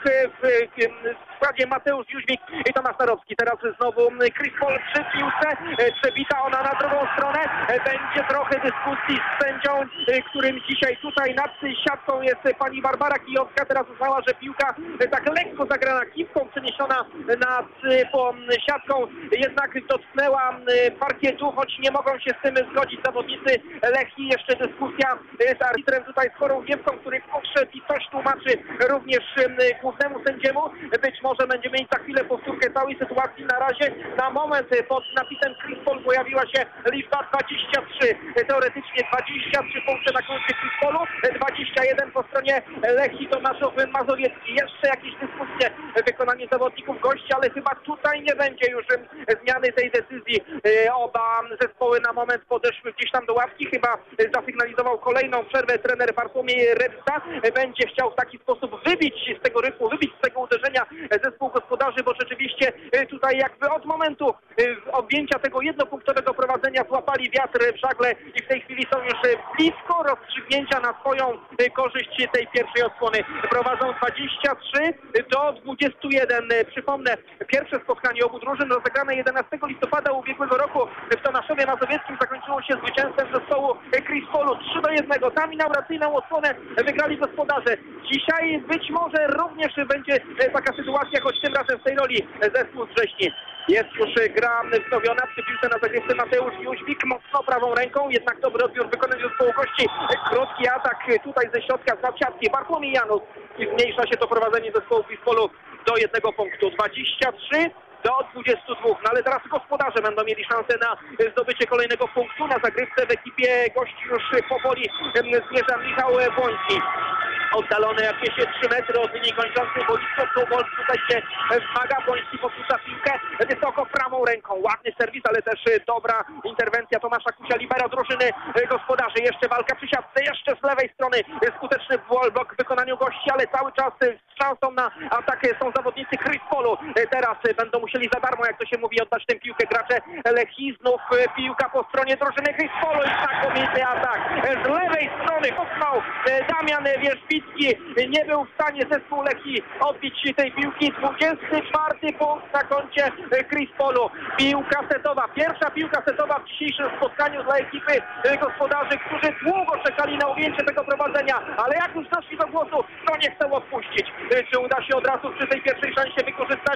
w składzie Mateusz Jóźwik i Tomasz Narowski. Teraz znowu Chris Paul przy piłce, przebita ona na drugą stronę. Będzie trochę dyskusji z sędzią, którym dzisiaj tutaj nad siatką jest pani Barbara Kijowska. Teraz uznała, że piłka tak lekko zagrana kiwką, przeniesiona nad po siatką, jednak dotknęła parkietu, choć nie mogą się z tym zgodzić zawodnicy Lechii. Jeszcze dyskusja z arbitrem tutaj z Chorągiewką, który podszedł i coś tłumaczy również głównemu sędziemu. Być może będziemy mieć za chwilę powtórkę całej sytuacji. Na razie na moment pod napisem Chris Paul pojawiła się liczba dwadzieścia trzy. Teoretycznie dwadzieścia trzy punkty na koncie Chris Paulu, dwadzieścia jeden po stronie Lechii Tomasz Mazowiecki. Jeszcze jakieś dyskusje w wykonaniu zawodników gości, ale chyba tutaj nie będzie już zmiany tej decyzji. Oba zespoły na moment podeszły gdzieś tam do ławki. Chyba zasygnalizował kolejną przerwę trener Bartłomiej Redda. Będzie chciał w taki sposób wybić z tego rytmu, wybić z tego uderzenia zespół gospodarzy, bo rzeczywiście tutaj jakby od momentu objęcia tego jednopunktowego prowadzenia złapali wiatr w żagle i w tej chwili są już blisko rozstrzygnięcia na swoją korzyść tej pierwszej odsłony. Prowadzą dwadzieścia trzy do dwudziestu jeden. Przypomnę, pierwsze spotkanie obu drużyn rozegrane jedenastego listopada ubiegłego roku w Tomaszowie Mazowieckim zakończyło się zwycięstwem zespołu Chris Paulu trzy do jednego. Tam inauguracyjną odsłonę wygrali gospodarze. Dzisiaj być może również będzie taka sytuacja, choć tym razem w tej roli zespół z Wrześni. Jest już gra wznowiona przy piłce na zagrywce Mateusz Jóźwik, mocno prawą ręką, jednak dobry odbiór wykonania zespołu gości. Krótki atak tutaj ze środka z nadsiatki. Bartłomiej Janus i zmniejsza się to prowadzenie zespołu Krispolu do jednego punktu. dwadzieścia trzy do dwudziestu dwóch. No ale teraz gospodarze będą mieli szansę na zdobycie kolejnego punktu. Na zagrywce w ekipie gości już powoli zmierza Michał Błoński. Oddalony jakieś trzy metry od linii kończącej boisko. Tubol tutaj się wzmaga. Błoński podrzuca piłkę wysoko prawą ręką. Ładny serwis, ale też dobra interwencja Tomasza Kusia, libera drużyny gospodarzy. Jeszcze walka przy siatce, jeszcze z lewej strony skuteczny blok w wykonaniu gości, ale cały czas z szansą na atak są zawodnicy Chris Paulu. Teraz będą musieli za darmo, jak to się mówi, oddać tę piłkę gracze Lechii. Znów piłka po stronie drużyny Chris Paulu i znakomity atak. Z lewej strony kopnął Damian Wierzbicki. Nie był w stanie zespół Lechii odbić tej piłki. dwudziesty czwarty punkt na koncie Chris Paulu. Piłka setowa. Pierwsza piłka setowa w dzisiejszym spotkaniu dla ekipy gospodarzy, którzy długo czekali na ujęcie tego prowadzenia, ale jak już doszli do głosu, to nie chcą odpuścić. Czy uda się od razu przy tej pierwszej szansie wykorzystać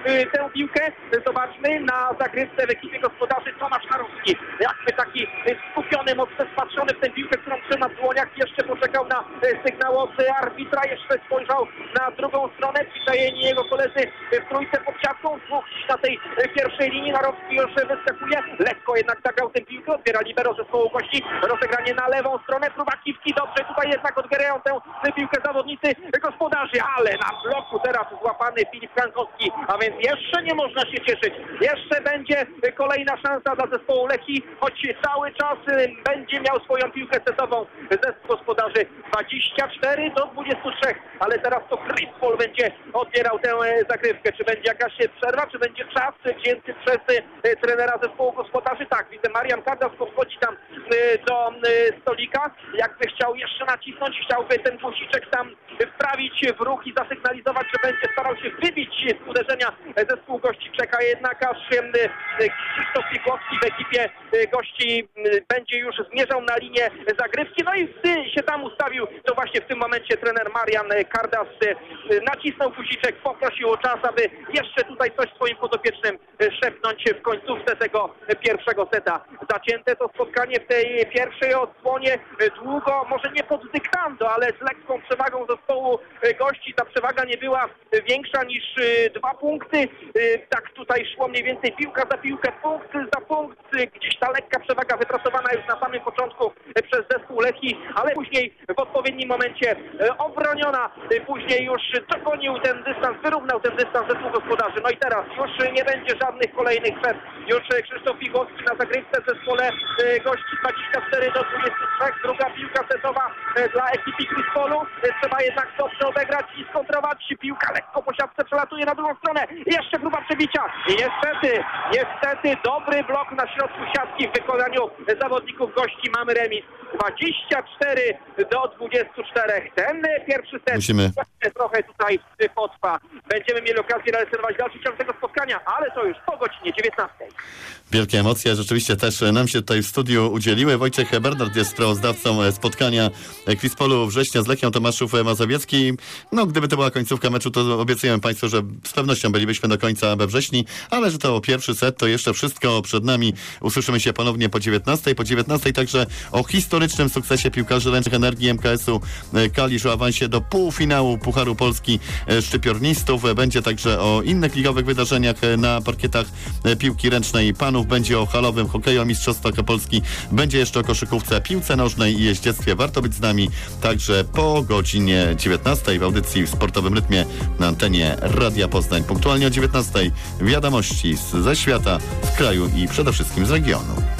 tę piłkę? Zobaczmy na zagrywce w ekipie gospodarzy Tomasz Narowski. Jakby taki skupiony, mocno spatrzony w tę piłkę, którą trzyma w dłoniach. Jeszcze poczekał na sygnał od arbitra, jeszcze spojrzał na drugą stronę. Przyczajeni jego koledzy w trójce pod siatką. Dwóch na tej pierwszej linii. Narowski już wyskakuje. Lekko jednak zagrał tę piłkę. Odbiera libero zespołu gości. Rozegranie na lewą stronę. Próba kiwki. Dobrze. Tutaj jednak odbierają tę, tę piłkę zawodnicy gospodarzy. Ale na bloku teraz złapany Filip Frankowski. A więc jeszcze nie można się cieszyć. Jeszcze będzie kolejna szansa dla zespołu Lechii, choć cały czas będzie miał swoją piłkę setową zespół gospodarzy. dwadzieścia cztery do dwudziestu trzech. Ale teraz to Chris Paul będzie odbierał tę zagrywkę. Czy będzie jakaś przerwa, czy będzie czas wzięty przez trenera zespołu gospodarzy? Tak, widzę, Marian Kardas podchodzi tam do stolika. Jakby chciał jeszcze nacisnąć, chciałby ten guziczek tam wprawić w ruch i zasygnalizować, że będzie starał się wybić z uderzenia zespół gości. Czeka jednak aż Krzysztof Pikowski w ekipie gości będzie już zmierzał na linię zagrywki. No i gdy się tam ustawił, to właśnie w tym momencie momencie trener Marian Kardas nacisnął guziczek, poprosił o czas, aby jeszcze tutaj coś swoim podopiecznym szepnąć w końcówce tego pierwszego seta. Zacięte to spotkanie w tej pierwszej odsłonie długo, może nie pod dyktando, ale z lekką przewagą zespołu gości. Ta przewaga nie była większa niż dwa punkty. Tak tutaj szło mniej więcej piłka za piłkę, punkt za punkt. Gdzieś ta lekka przewaga wypracowana już na samym początku przez zespół Lechii, ale później w odpowiednim momencie obroniona. Później już dogonił ten dystans, wyrównał ten dystans zespół gospodarzy. No i teraz już nie będzie żadnych kolejnych set. Już Krzysztof Pigłowski na zagrywce w zespole gości dwadzieścia cztery do dwudziestu trzech. Druga piłka setowa dla ekipy Crispolu. Trzeba jednak dobrze odegrać i skontrować. Piłka lekko po siatce przelatuje na drugą stronę. Jeszcze próba przebicia. I niestety, niestety dobry blok na środku siatki w wykonaniu zawodników gości. Mamy remis. dwadzieścia cztery do dwudziestu czterech. Ten pierwszy set Musimy. trochę tutaj potrwa. Będziemy mieli okazję relacjonować dalszy ciąg tego spotkania, ale to już po godzinie dziewiętnastej. Wielkie emocje rzeczywiście też nam się tutaj w studiu udzieliły. Wojciech Bernard jest sprawozdawcą spotkania Crispolu Września z Lechią Tomaszów Mazowiecki. No, gdyby to była końcówka meczu, to obiecujemy Państwu, że z pewnością bylibyśmy do końca we wrześni, ale że to pierwszy set, to jeszcze wszystko przed nami. Usłyszymy się ponownie po dziewiętnastej. Po dziewiętnastej także o historycznym sukcesie piłkarzy Ręcznych Energii M K S-u Kalisz, o awansie do półfinału Pucharu Polski Szczypiornistów. Będzie także o innych ligowych wydarzeniach na parkietach piłki ręcznej panów. Będzie o halowym hokeju, o Mistrzostwach Polski. Będzie jeszcze o koszykówce, piłce nożnej i jeździectwie. Warto być z nami także po godzinie dziewiętnastej w audycji w Sportowym Rytmie na antenie Radia Poznań. Punktualnie o dziewiętnastej wiadomości ze świata, z kraju i przede wszystkim z regionu.